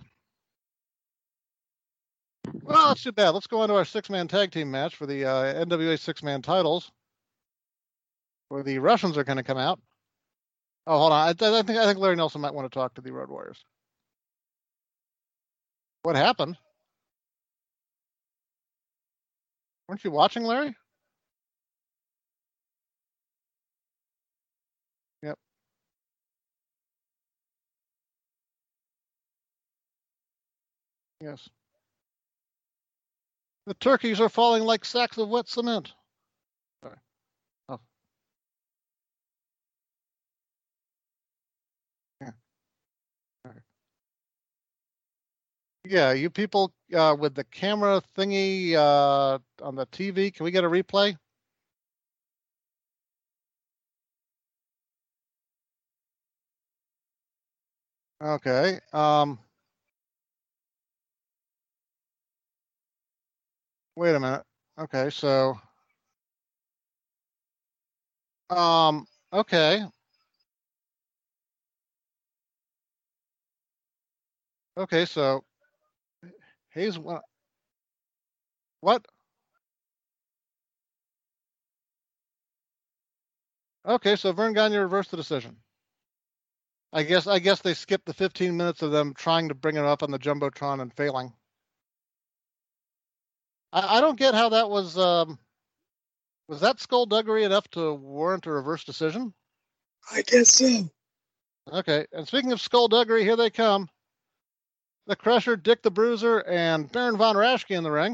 Well, that's too bad. Let's go on to our 6-man tag team match for the NWA 6-man titles, where the Russians are going to come out. Oh, hold on. I think Larry Nelson might want to talk to the Road Warriors. What happened? Weren't you watching, Larry? Yes. The turkeys are falling like sacks of wet cement. Sorry. Oh. Yeah. All right. Yeah, you people with the camera thingy on the TV, can we get a replay? Okay. Wait a minute. Okay, so okay. Okay, so Hayes what? Okay, so Vern Gagne reversed the decision. I guess they skipped the 15 minutes of them trying to bring it up on the Jumbotron and failing. I don't get how that was that skullduggery enough to warrant a reverse decision? I guess so. Okay, and speaking of skullduggery, here they come. The Crusher, Dick the Bruiser, and Baron von Raschke in the ring.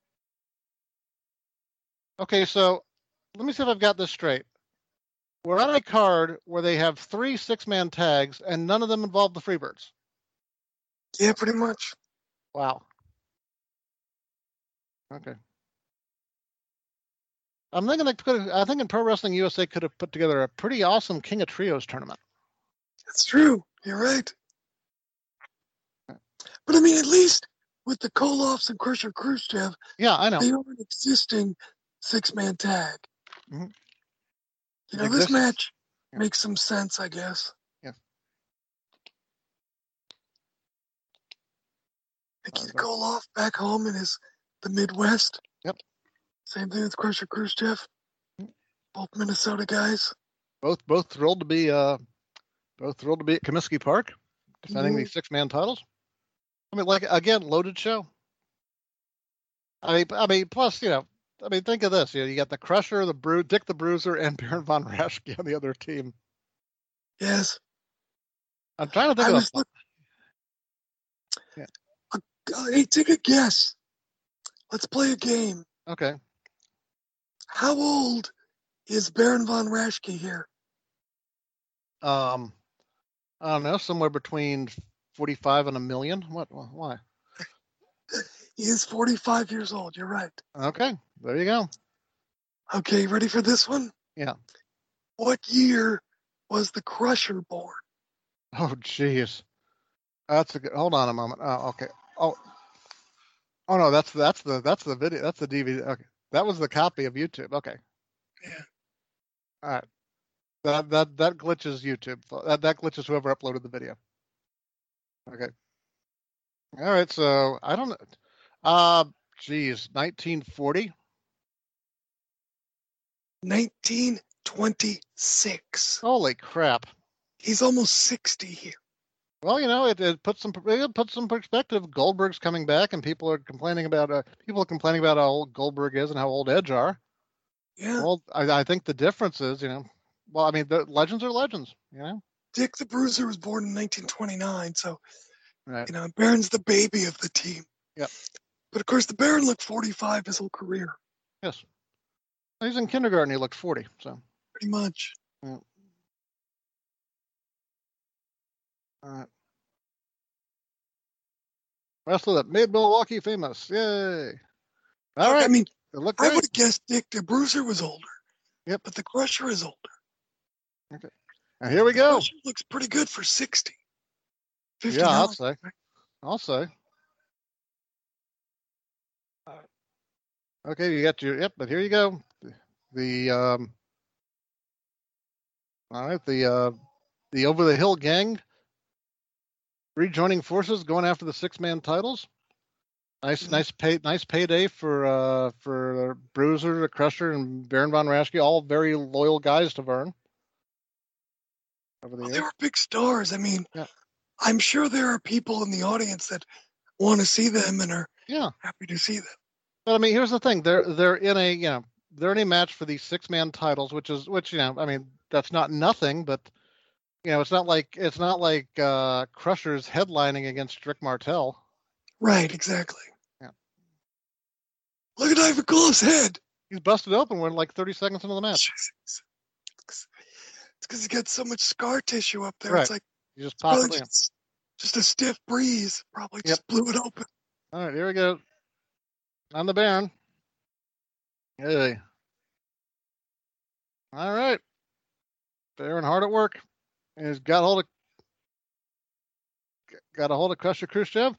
Okay, so let me see if I've got this straight. We're on a card where they have 3 6-man tags, and none of them involve the Freebirds. Yeah, pretty much. Wow. Okay. I'm thinking Pro Wrestling USA could have put together a pretty awesome King of Trios tournament. That's true. You're right. But I mean, at least with the Koloffs and Crusher Khrushchev, yeah, I know. They are an existing 6-man tag. Mm-hmm. You know, this match makes some sense, I guess. Yeah. Nikita Koloff back home in the Midwest. Yep. Same thing with Crusher Khrushchev. Both Minnesota guys. Both thrilled to be at Comiskey Park, defending these 6-man titles. I mean, like, again, loaded show. I mean, plus, think of this. You got the Crusher, Dick the Bruiser, and Baron von Raschke on the other team. Yes. I'm trying to think of Hey, take a guess. Let's play a game. Okay. How old is Baron von Raschke here? I don't know, somewhere between 45 and a million. What? Why? He is 45 years old. You're right. Okay, there you go. Okay, ready for this one? Yeah. What year was the Crusher born? Oh, jeez. That's a good. Hold on a moment. Oh, okay. Oh no, that's the video. That's the DVD. Okay, that was the copy of YouTube. Okay. Yeah. All right. That glitches YouTube. That glitches whoever uploaded the video. Okay. All right. So I don't know. Geez, 1940. 1926. Holy crap. He's almost 60 here. Well, it puts some perspective. Goldberg's coming back, and people are complaining about how old Goldberg is and how old Edge are. Yeah. Well, I think the difference is, well, I mean, the legends are legends, Dick the Bruiser was born in 1929, so right. Baron's the baby of the team. Yep. But of course, the Baron looked 45 his whole career. Yes. He's in kindergarten. He looked 40. So. Pretty much. Yeah. All right. Wrestler that made Milwaukee famous. Yay. All right. I mean, I would have guessed Dick the Bruiser was older. Yep. But the Crusher is older. Okay. And here we go. The Crusher looks pretty good for 60. 59. Yeah, I'll say. Okay, you got but here you go. All right, the Over the Hill gang rejoining forces, going after the 6-man titles. Nice payday for Bruiser, the Crusher, and Baron von Raschke, all very loyal guys to Vern. They were big stars. I mean, I'm sure there are people in the audience that want to see them and are happy to see them. But I mean, here's the thing: they're in a match for these 6-man titles, which I mean, that's not nothing, but it's not like Crusher's headlining against Rick Martel. Right, exactly. Yeah. Look at Ivan Koloff's head. He's busted open when like 30 seconds into the match. It's because he got so much scar tissue up there. Right. It's like You just it's pop probably it in. just a stiff breeze. Probably Yep. just blew it open. All right, here we go. On the Baron. Hey. All right. Baron hard at work. And he's got a hold of Crusher Khrushchev.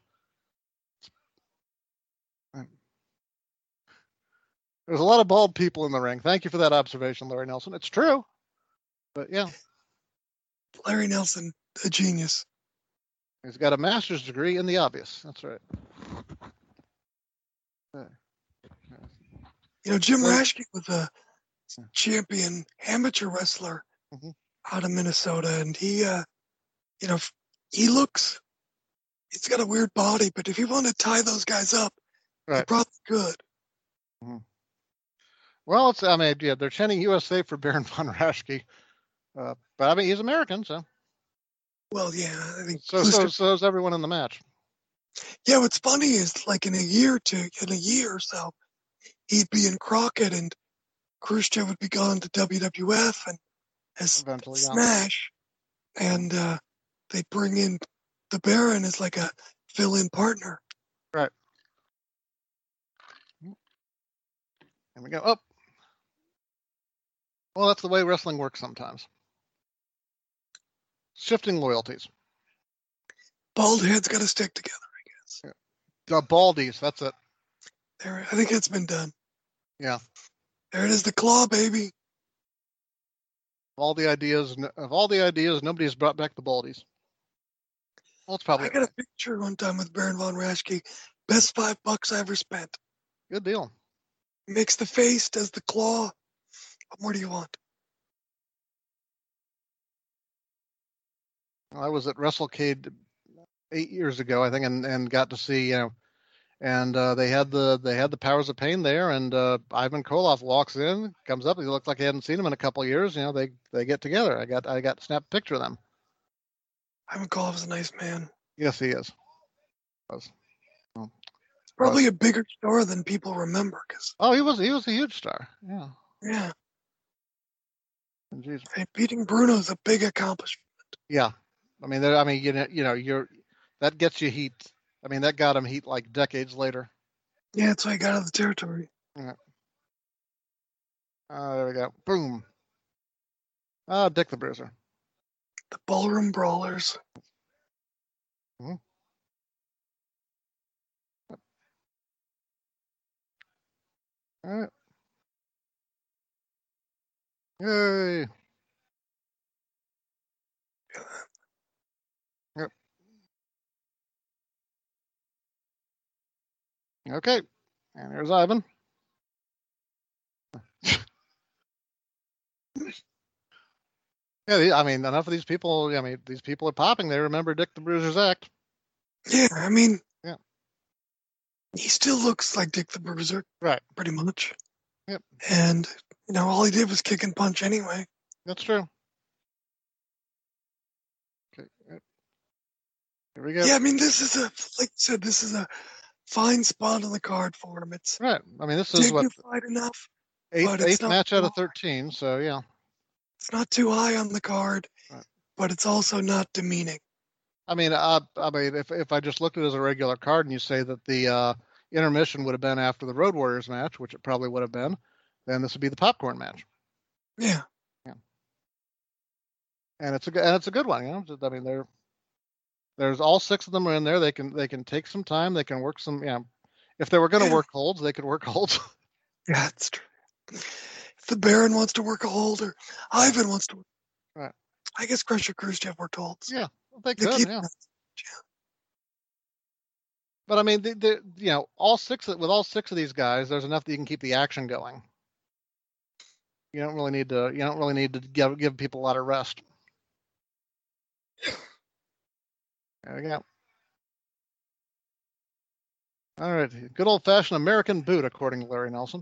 There's a lot of bald people in the ring. Thank you for that observation, Larry Nelson. It's true. But yeah. Larry Nelson, a genius. He's got a master's degree in the obvious. That's right. You know, Jim Rashke was a champion amateur wrestler out of Minnesota, and he, you know, he's got a weird body, but if you want to tie those guys up, he probably could. Mm-hmm. Well, they're chanting USA for Baron von Raschke. But I mean, he's American, so. Well, yeah, I think so is everyone in the match. Yeah, what's funny is like in a year or so, he'd be in Crockett and Khrushchev would be gone to WWF and as eventually, Smash, and they bring in the Baron as like a fill-in partner. Right. Here we go. Up. Well, that's the way wrestling works sometimes. Shifting loyalties. Bald heads got to stick together, I guess. Yeah. The baldies, that's it. There, I think it's been done. Yeah. There it is, the claw, baby. Of all the ideas, nobody's brought back the baldies. Well, it's probably. I got a picture one time with Baron von Raschke. Best $5 I ever spent. Good deal. Makes the face, does the claw. What more do you want? I was at WrestleCade 8 years ago, I think, and got to see, and they had the Powers of Pain there, and Ivan Koloff walks in, comes up, he looks like he hadn't seen him in a couple of years. They get together. I got to snap a picture of them. Ivan Koloff is a nice man. Yes, he is. Probably a bigger star than people remember. He was a huge star. Yeah. Yeah. Jeez. Hey, beating Bruno's a big accomplishment. Yeah. That gets you heat. I mean, that got him heat like decades later. Yeah, that's why he got out of the territory. Yeah. There we go. Boom. Dick the Bruiser. The Ballroom Brawlers. Mm-hmm. All right. Yay. Yep. Okay. And here's Ivan. Yeah, I mean, enough of these people. I mean, these people are popping. They remember Dick the Bruiser's act. Yeah, I mean, yeah, he still looks like Dick the Bruiser, right? Pretty much. Yep. And all he did was kick and punch anyway. That's true. Okay. Here we go. Yeah, I mean, this is like you said, this is a fine spot on the card for him. It's right. I mean, this is dignified enough. Eighth match out of 13. So yeah. It's not too high on the card, right, but it's also not demeaning. I mean, if I just looked at it as a regular card and you say that the intermission would have been after the Road Warriors match, which it probably would have been, then this would be the popcorn match. Yeah. Yeah. And it's a good one. I mean, there's all 6 of them are in there. They can take some time. They can work some. Yeah. If they were going to work holds, they could work holds. Yeah, that's true. If the Baron wants to work a hold, or Ivan wants to work. Right. I guess Crusher Khrushchev worked holds. Yeah, they could. Yeah. But I mean, all 6 with all 6 of these guys, there's enough that you can keep the action going. You don't really need to give people a lot of rest. There we go. All right, good old-fashioned American boot, according to Larry Nelson.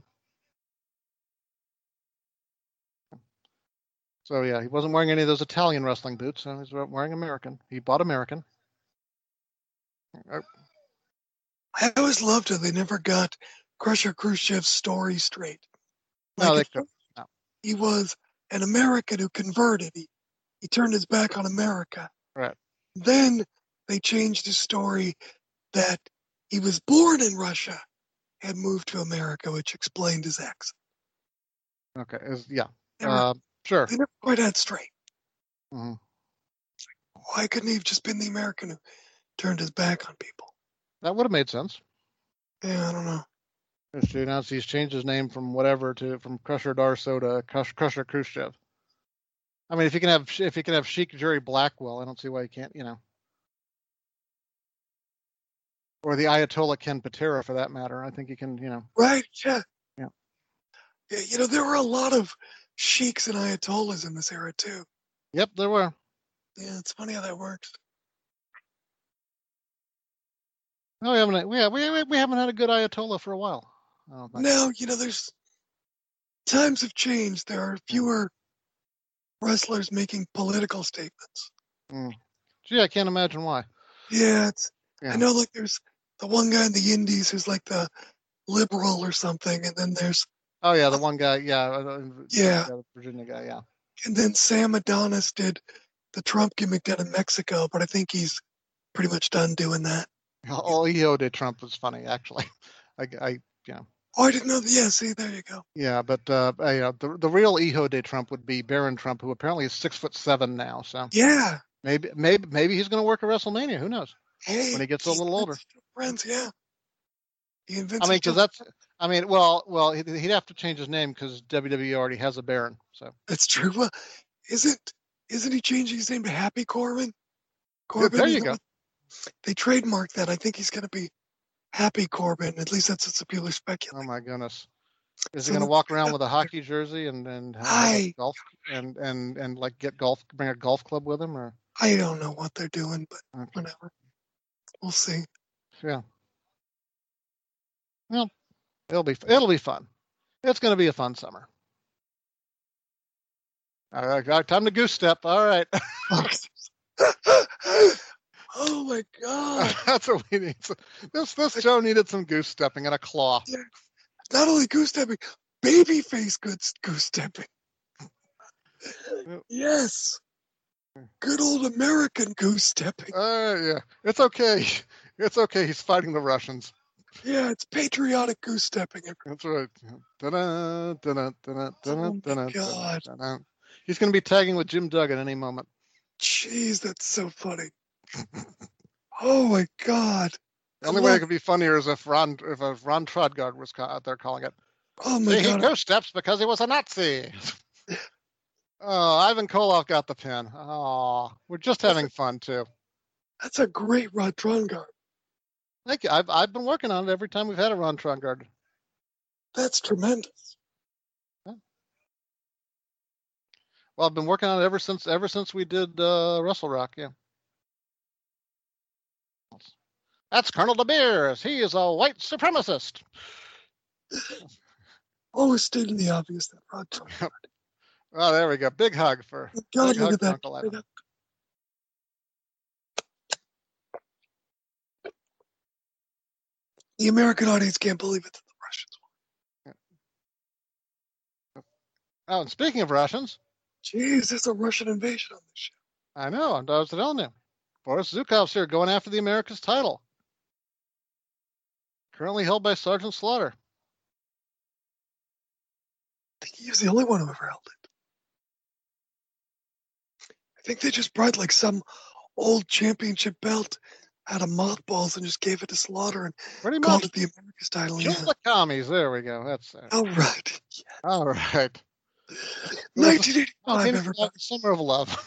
So yeah, he wasn't wearing any of those Italian wrestling boots. So he's wearing American. He bought American. I always loved it. They never got Crusher Khrushchev's story straight. No, Like they at could. first, No. he was an American who converted. He turned his back on America. Right. Then they changed his story that he was born in Russia and moved to America, which explained his accent. Okay. Yeah. Never, Sure. they never quite had straight. Mm-hmm. Why couldn't he have just been the American who turned his back on people? That would have made sense. Yeah, I don't know. If you announce he's changed his name from Crusher Darso to Crusher Khrushchev. I mean, if you can have Sheik Jerry Blackwell, I don't see why you can't, or the Ayatollah Ken Patera for that matter. I think you can, Right? Yeah. Yeah. Yeah, there were a lot of sheiks and ayatollahs in this era too. Yep, there were. Yeah, it's funny how that works. No, we haven't had a good Ayatollah for a while. Now, there's times have changed. There are fewer wrestlers making political statements. Gee, I can't imagine why. Yeah, I know, like there's the one guy in the Indies who's like the liberal or something, and then there's the one guy, the Virginia guy, yeah. And then Sam Adonis did the Trump gimmick down in Mexico, but I think he's pretty much done doing that. Oh, EO de Trump was funny, actually. Oh, I didn't know that. Yeah, see, there you go. Yeah, but the real Hijo de Trump would be Baron Trump, who apparently is 6'7" now. So yeah, maybe he's going to work at WrestleMania. Who knows? Hey, when he gets a little older. Friends, yeah. Well, he'd have to change his name because WWE already has a Baron. So that's true. Well, isn't he changing his name to Happy Corbin? There you go. They trademarked that. I think he's going to be Happy Corbin. At least that's what some people are speculating. Oh my goodness. Is he going to walk around with a hockey jersey and golf and like bring a golf club with him, or? I don't know what they're doing, but whatever. We'll see. Yeah. Well, it'll be fun. It's going to be a fun summer. All right, time to goose step. All right. Oh my God! That's what we need. This show needed some goose stepping and a claw. Yeah. Not only goose stepping, babyface goose stepping. Yes. Good old American goose stepping. Yeah. It's okay. It's okay. He's fighting the Russians. Yeah, it's patriotic goose stepping. That's right. Oh my God. He's going to be tagging with Jim Duggan any moment. Jeez, that's so funny. Oh my God. The only way it could be funnier is if Ron Trudgard was out there calling it. Oh my God. He goose steps because he was a Nazi. Oh, Ivan Koloff got the pin. Oh, we're just having fun too. That's a great Ron Trudgard. Thank you. I've been working on it every time we've had a Ron Trudgard. That's tremendous. Yeah. Well, I've been working on it ever since we did Wrestle Rock. Yeah. That's Colonel De Beers. He is a white supremacist. Always stating the obvious that Ron Trudgard. Oh, there we go. Big hug for God, look at that. Uncle Ivan. The American audience can't believe it that the Russians won. Oh, and speaking of Russians. Jeez, there's a Russian invasion on this show. I know. I was telling you. Boris Zhukov's here going after the America's title. Currently held by Sergeant Slaughter. I think he's the only one who ever held it. I think they just brought like some old championship belt out of mothballs and just gave it to Slaughter and called it the America's title. Kill the commies. There we go. That's it. All right. Yes. All right. 1985, everybody. Summer of Love.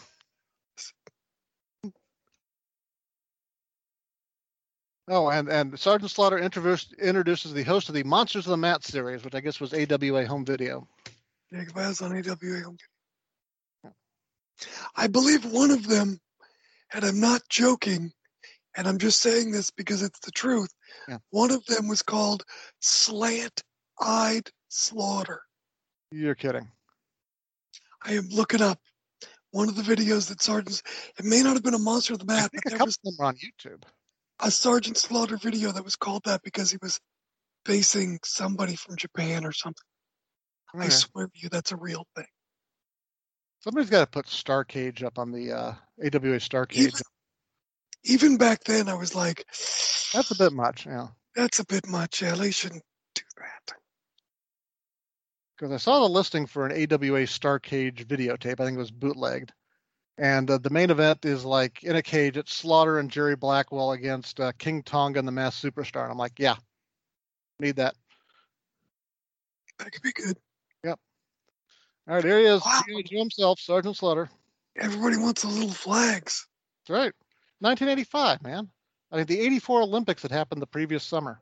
Oh, and Sergeant Slaughter introduces the host of the Monsters of the Mat series, which I guess was AWA Home Video. Yeah, it was on AWA Home Video. I believe one of them, and I'm not joking, and I'm just saying this because it's the truth, one of them was called Slant-Eyed Slaughter. You're kidding. I am looking up one of the videos that Sergeant's, it may not have been a Monster of the Mat, but a couple of them are on YouTube. a Sergeant Slaughter video that was called that because he was facing somebody from Japan or something. Okay. I swear to you, that's a real thing. Somebody's got to put Starcade up on the AWA Starcade. Even back then, I was like, that's a bit much, yeah. That's a bit much. Yeah, they shouldn't do that. Because I saw the listing for an AWA Starcade videotape. I think it was bootlegged. And the main event is like in a cage. It's Slaughter and Jerry Blackwell against King Tonga and the Masked Superstar. And I'm like, yeah, need that. That could be good. Yep. All right, here he is. Wow. G.I. Joe himself, Sergeant Slaughter. Everybody wants the little flags. That's right. 1985, man. I mean, the 84 Olympics had happened the previous summer.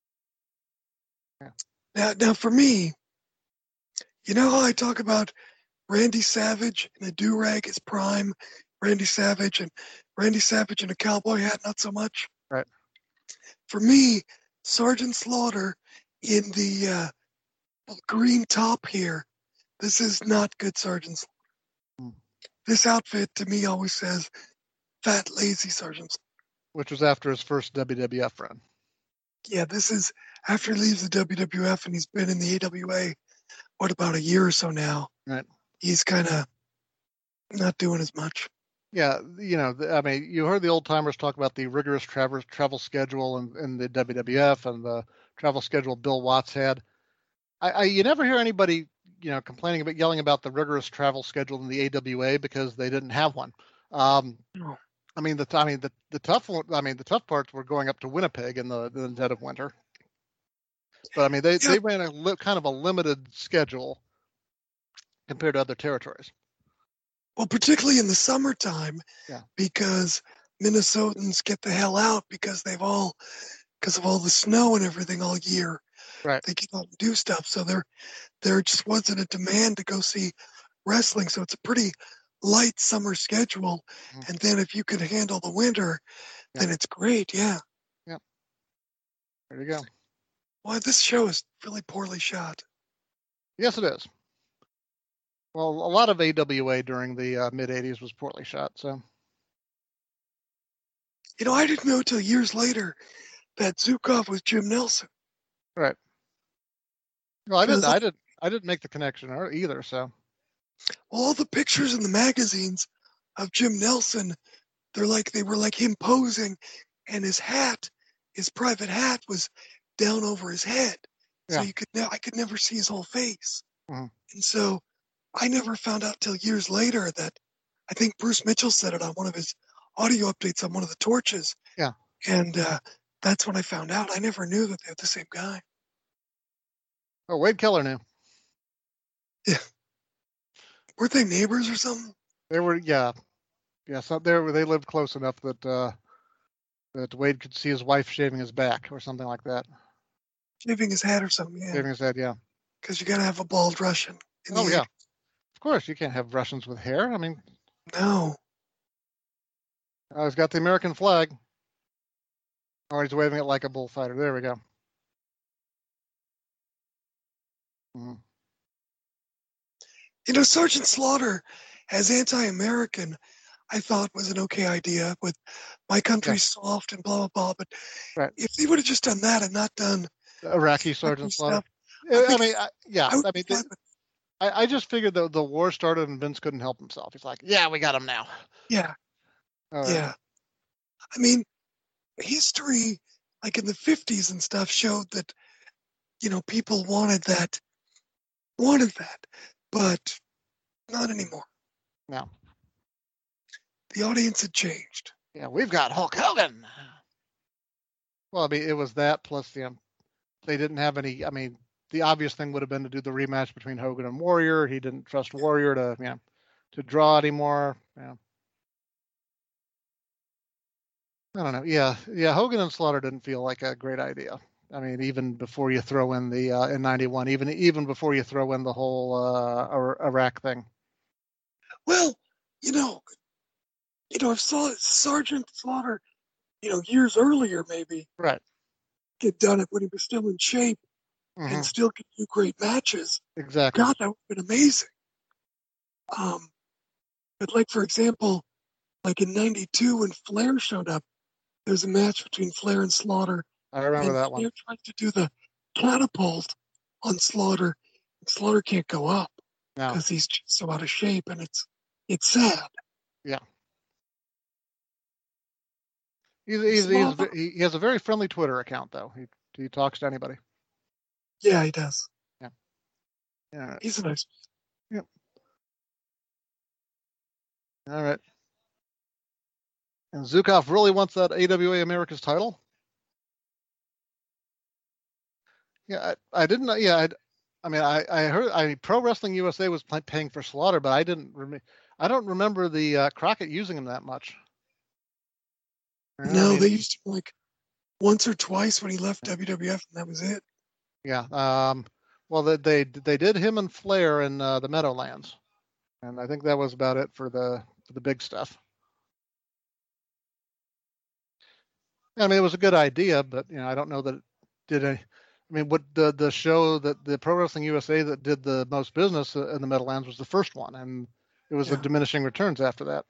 Yeah. Now for me, you know how I talk about Randy Savage in a do-rag is prime, Randy Savage in a cowboy hat, not so much. Right. For me, Sergeant Slaughter in the green top here, this is not good Sergeant Slaughter. This outfit to me always says fat, lazy Sergeant Slaughter. Which was after his first WWF run. Yeah, this is after he leaves the WWF and he's been in the AWA, about a year or so now. Right. He's kind of not doing as much. Yeah, I mean, you heard the old timers talk about the rigorous travel schedule in the WWF and the travel schedule Bill Watts had. You never hear anybody, yelling about the rigorous travel schedule in the AWA because they didn't have one. No. I mean, the tough parts were going up to Winnipeg in the dead of winter. But I mean, they ran kind of a limited schedule compared to other territories. Well, particularly in the summertime, because Minnesotans get the hell out because of all the snow and everything all year. Right. They get out and do stuff. So there just wasn't a demand to go see wrestling. So it's a pretty light summer schedule. And then if you can handle the winter, then it's great. Yeah. Yep. There you go. Well, this show is really poorly shot. Yes, it is. Well, a lot of AWA during the mid-'80s was poorly shot, so. I didn't know till years later that Zukov was Jim Nelson. Right. Well, I didn't make the connection either, so. Well, all the pictures in the magazines of Jim Nelson, they were like him posing, and his private hat was down over his head, so I could never see his whole face, and so I never found out till years later that I think Bruce Mitchell said it on one of his audio updates on one of the torches. Yeah, and that's when I found out. I never knew that they were the same guy. Oh, Wade Keller knew. Yeah. Weren't they neighbors or something? They were, yeah. So they lived close enough that Wade could see his wife shaving his back or something like that. Shaving his head or something, yeah. Shaving his head, yeah. Because you got to have a bald Russian. Oh, yeah. Of course, you can't have Russians with hair. I mean. No. Oh, he's got the American flag. Oh, he's waving it like a bullfighter. There we go. Sergeant Slaughter as anti-American, I thought was an okay idea with my country's soft and blah, blah, blah. But if they would have just done that and not done Iraqi Sergeant Slaughter. I just figured the war started and Vince couldn't help himself. He's like, yeah, we got him now. Yeah. Yeah. I mean, history, like in the 50s and stuff, showed that, people wanted that, but not anymore. No. The audience had changed. Yeah, we've got Hulk Hogan. Well, I mean, it was that plus they didn't have any. I mean, the obvious thing would have been to do the rematch between Hogan and Warrior. He didn't trust Warrior to draw anymore. Yeah. I don't know. Yeah. Hogan and Slaughter didn't feel like a great idea. I mean, even before you throw in the in '91, even before you throw in the whole Iraq thing. Well, if Sergeant Slaughter, years earlier maybe, right, get done it when he was still in shape and still could do great matches. Exactly. God, that would have been amazing. But like for example, like in '92 when Flair showed up, there's a match between Flair and Slaughter. I remember and that one. Flair tries to do the catapult on Slaughter. And Slaughter can't go up No. because he's just so out of shape, and it's sad. Yeah. He has a very friendly Twitter account, though. He talks to anybody. Yeah, he does. Yeah. Yeah. He's a nice. Yep. All right. And Zukov really wants that AWA America's title. Yeah, I didn't know. Yeah, I mean, I heard Pro Wrestling USA was paying for Slaughter, but I don't remember the Crockett using him that much. No, they used him like once or twice when he left WWF, and that was it. Yeah. Well, they did him and Flair in the Meadowlands, and I think that was about it for the big stuff. I mean, it was a good idea, but I don't know that it did any. I mean, what the show that the Pro Wrestling USA that did the most business in the Meadowlands was the first one, and it was a diminishing returns after that.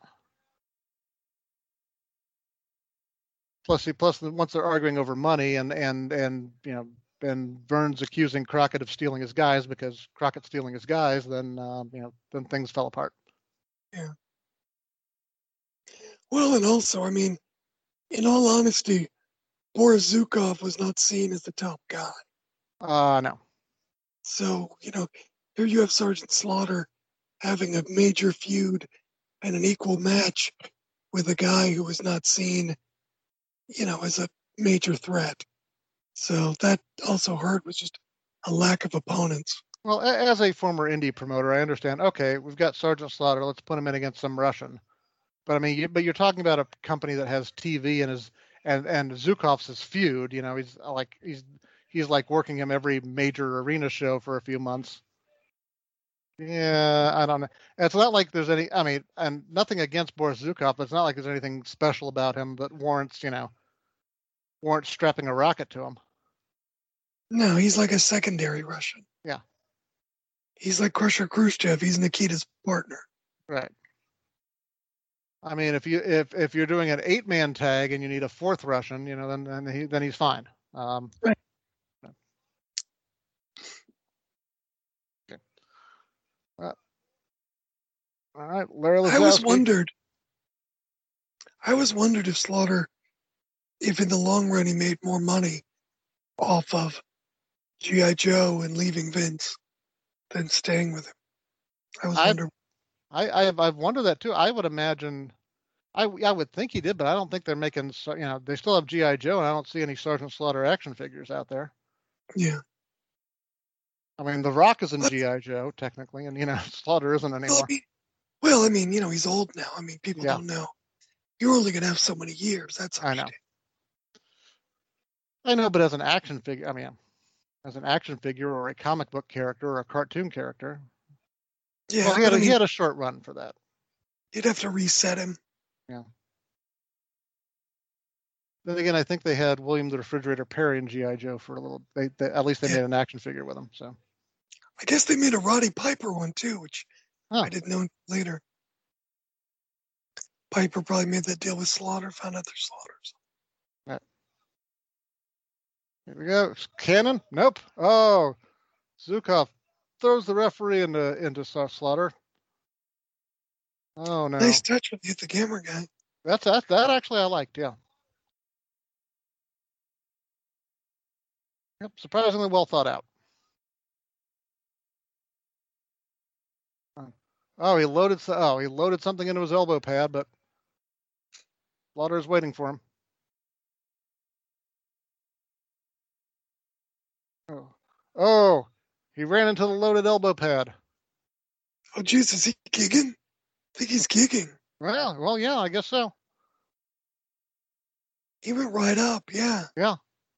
Plus, once they're arguing over money, and Vern's accusing Crockett of stealing his guys because Crockett's stealing his guys, then then things fell apart. Yeah. Well, and also, I mean, in all honesty, Boris Zukov was not seen as the top guy. No. So, here you have Sergeant Slaughter having a major feud and an equal match with a guy who was not seen, as a major threat. So that also hurt, was just a lack of opponents. Well, as a former indie promoter, I understand. Okay, we've got Sergeant Slaughter. Let's put him in against some Russian. But I mean, you're talking about a company that has TV and Zukov's his feud. He's like working him every major arena show for a few months. Yeah, I don't know. It's not like there's any. I mean, and nothing against Boris Zukov, but it's not like there's anything special about him that warrants strapping a rocket to him. No, he's like a secondary Russian. Yeah. He's like Crusher Khrushchev. He's Nikita's partner. Right. I mean, if you're doing an 8-man tag and you need a fourth Russian, then he's fine. Right. Okay. All right, Larry Lazowski. I always wondered if Slaughter, if in the long run he made more money off of G.I. Joe and leaving Vince than staying with him. I've wondered that too. I would imagine, I would think he did, but I don't think they're making. They still have G.I. Joe, and I don't see any Sergeant Slaughter action figures out there. Yeah. I mean, The Rock is in G.I. Joe technically, and Slaughter isn't anymore. Well, I mean, he's old now. I mean, people don't know. You're only gonna have so many years. That's all. I know, but as an action figure, or a comic book character or a cartoon character. Yeah, well, he had a short run for that. You'd have to reset him. Yeah. Then again, I think they had William the Refrigerator Perry in G.I. Joe for a little. They at least made an action figure with him. So. I guess they made a Roddy Piper one too, which I didn't know later. Piper probably made that deal with Slaughter, found out they're Slaughters. Right. Here we go. Cannon? Nope. Oh, Zukov throws the referee into Slaughter. Oh no! Nice touch when you hit the camera guy. That actually I liked. Yeah. Yep. Surprisingly well thought out. Oh, he loaded something into his elbow pad, but Slaughter is waiting for him. Oh, he ran into the loaded elbow pad. Oh, jeez, is he gigging? I think he's gigging. Well, yeah, I guess so. He went right up, yeah. Yeah.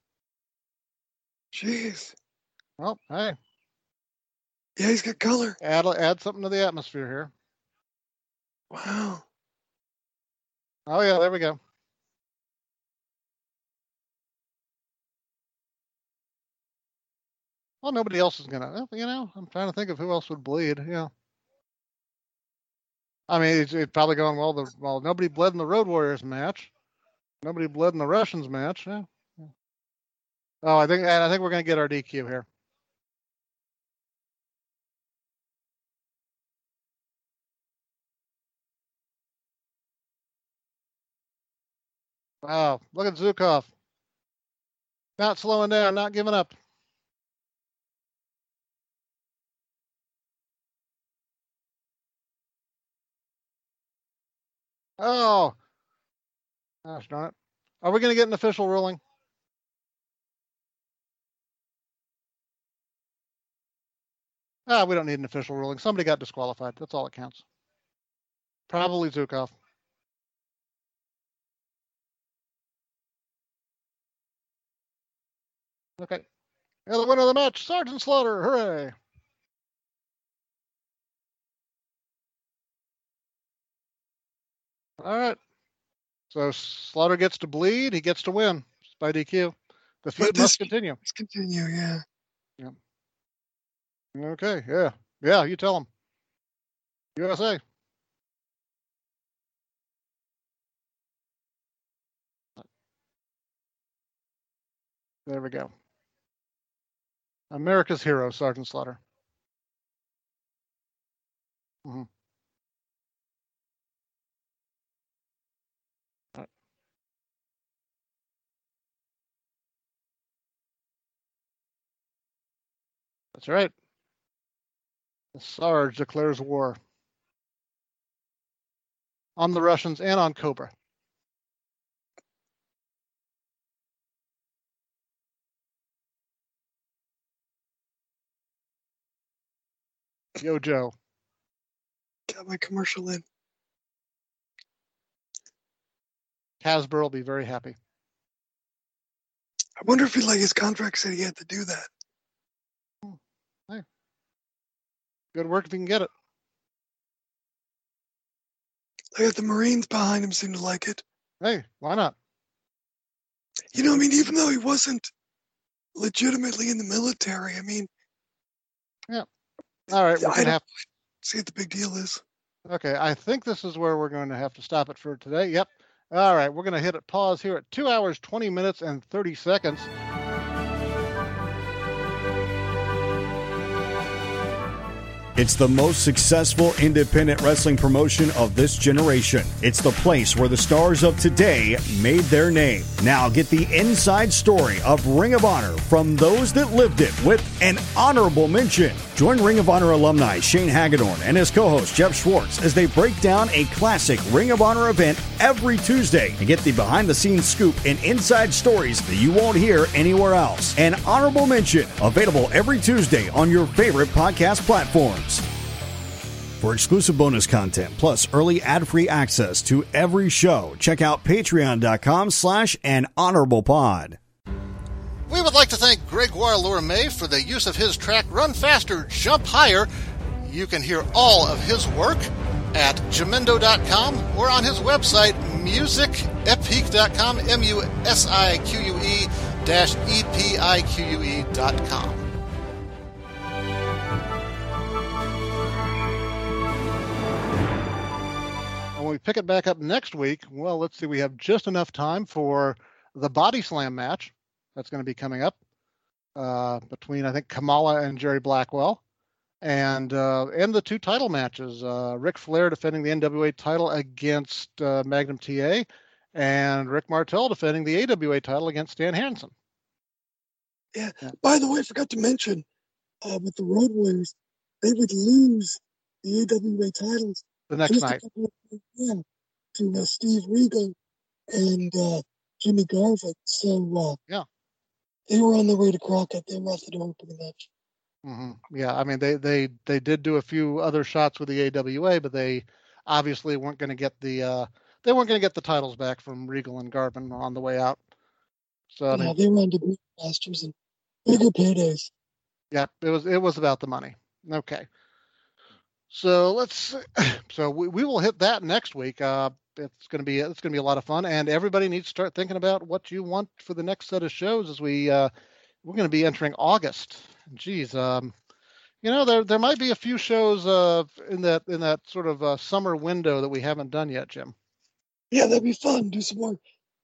Jeez. Well, hey. Yeah, he's got color. Add something to the atmosphere here. Wow. Oh, yeah, there we go. Well, nobody else is gonna. I'm trying to think of who else would bleed. Yeah. I mean, it's probably going well. Nobody bled in the Road Warriors match. Nobody bled in the Russians match. Yeah. Oh, I think we're going to get our DQ here. Wow, look at Zukov. Not slowing down, not giving up. Oh, gosh darn it. Are we going to get an official ruling? We don't need an official ruling. Somebody got disqualified. That's all that counts. Probably Zukov. Okay. And the winner of the match, Sergeant Slaughter. Hooray. All right. So Slaughter gets to bleed. He gets to win by DQ. The feud must continue. Let's continue, yeah. Okay, yeah. Yeah, you tell him. USA. There we go. America's hero, Sergeant Slaughter. Mm-hmm. Right. That's right. The Sarge declares war on the Russians and on Cobra. Yo, Joe. Got my commercial in. Hasbro will be very happy. I wonder if his contract said he had to do that. Hey. Good work if you can get it. I got the Marines behind him seem to like it. Hey, why not? Even though he wasn't legitimately in the military, yeah. All right, we're going to have to see what the big deal is. Okay, I think this is where we're going to have to stop it for today. Yep. All right, we're going to hit a pause here at 2 hours, 20 minutes, and 30 seconds. It's the most successful independent wrestling promotion of this generation. It's the place where the stars of today made their name. Now get the inside story of Ring of Honor from those that lived it with an honorable mention. Join Ring of Honor alumni Shane Hagedorn and his co-host Jeff Schwartz as they break down a classic Ring of Honor event every Tuesday and get the behind-the-scenes scoop and inside stories that you won't hear anywhere else. An honorable mention available every Tuesday on your favorite podcast platforms. For exclusive bonus content, plus early ad-free access to every show, check out patreon.com/anhonorablepod. We would like to thank Gregoire Lorme for the use of his track Run Faster, Jump Higher. You can hear all of his work at jamendo.com or on his website, musicepique.com, musique-epique.com. When we pick it back up next week, well, let's see, we have just enough time for the Body Slam match that's going to be coming up between, I think, Kamala and Jerry Blackwell, and the two title matches. Ric Flair defending the NWA title against Magnum TA, and Rick Martel defending the AWA title against Stan Hansen. Yeah. By the way, I forgot to mention, with the Road Warriors, they would lose the AWA titles the next night. To Steve Regal and Jimmy Garvin. So they were on their way to Crockett. They were at the door for the match. Mm-hmm. Yeah, I mean they did do a few other shots with the AWA, but they obviously weren't going to get the titles back from Regal and Garvin on the way out. So they were on to Masters and bigger paydays. Yeah, it was about the money. Okay. So we will hit that next week. It's going to be a lot of fun, and everybody needs to start thinking about what you want for the next set of shows as we're going to be entering August. Geez, there might be a few shows in that sort of summer window that we haven't done yet, Jim. Yeah, that'd be fun. Do some more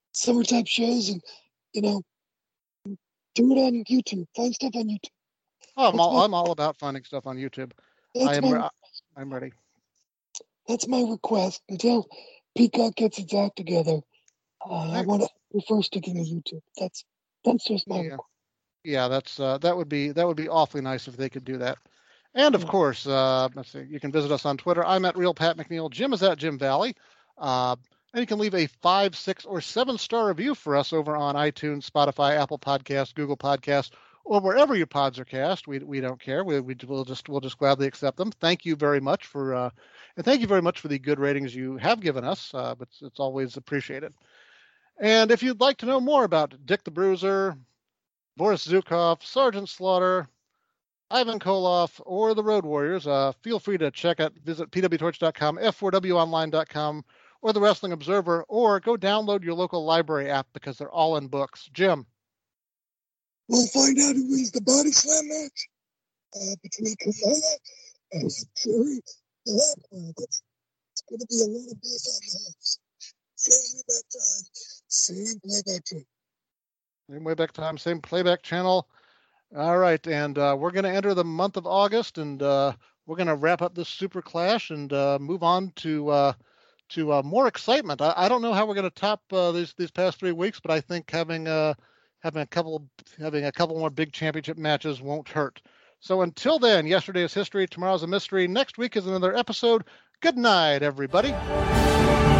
summer type shows, and do it on YouTube. Find stuff on YouTube. Oh, I'm all about finding stuff on YouTube. I'm ready. That's my request. Until Peacock gets its act together, I want to prefer sticking to YouTube. That's just my request. Yeah, that would be awfully nice if they could do that. And of course, let's see, you can visit us on Twitter. I'm at Real Pat McNeil. Jim is at Jim Valley. And you can leave a 5, 6, or 7-star review for us over on iTunes, Spotify, Apple Podcasts, Google Podcasts, or wherever your pods are cast. We don't care. We'll just gladly accept them. Thank you very much for the good ratings you have given us. But it's always appreciated. And if you'd like to know more about Dick the Bruiser, Boris Zukov, Sergeant Slaughter, Ivan Koloff, or the Road Warriors, feel free to visit pwtorch.com, f4wonline.com, or the Wrestling Observer, or go download your local library app because they're all in books. Jim. We'll find out who wins the body slam match between Kamala and Jerry Blackwell. It's going to be a lot of beef on the house. Same playback time, same playback channel. Same playback time, same playback channel. All right, and we're going to enter the month of August, and we're going to wrap up this Super Clash and move on to more excitement. I don't know how we're going to top these past 3 weeks, but I think having a couple more big championship matches won't hurt. So until then, yesterday is history, tomorrow's a mystery. Next week is another episode. Good night, everybody.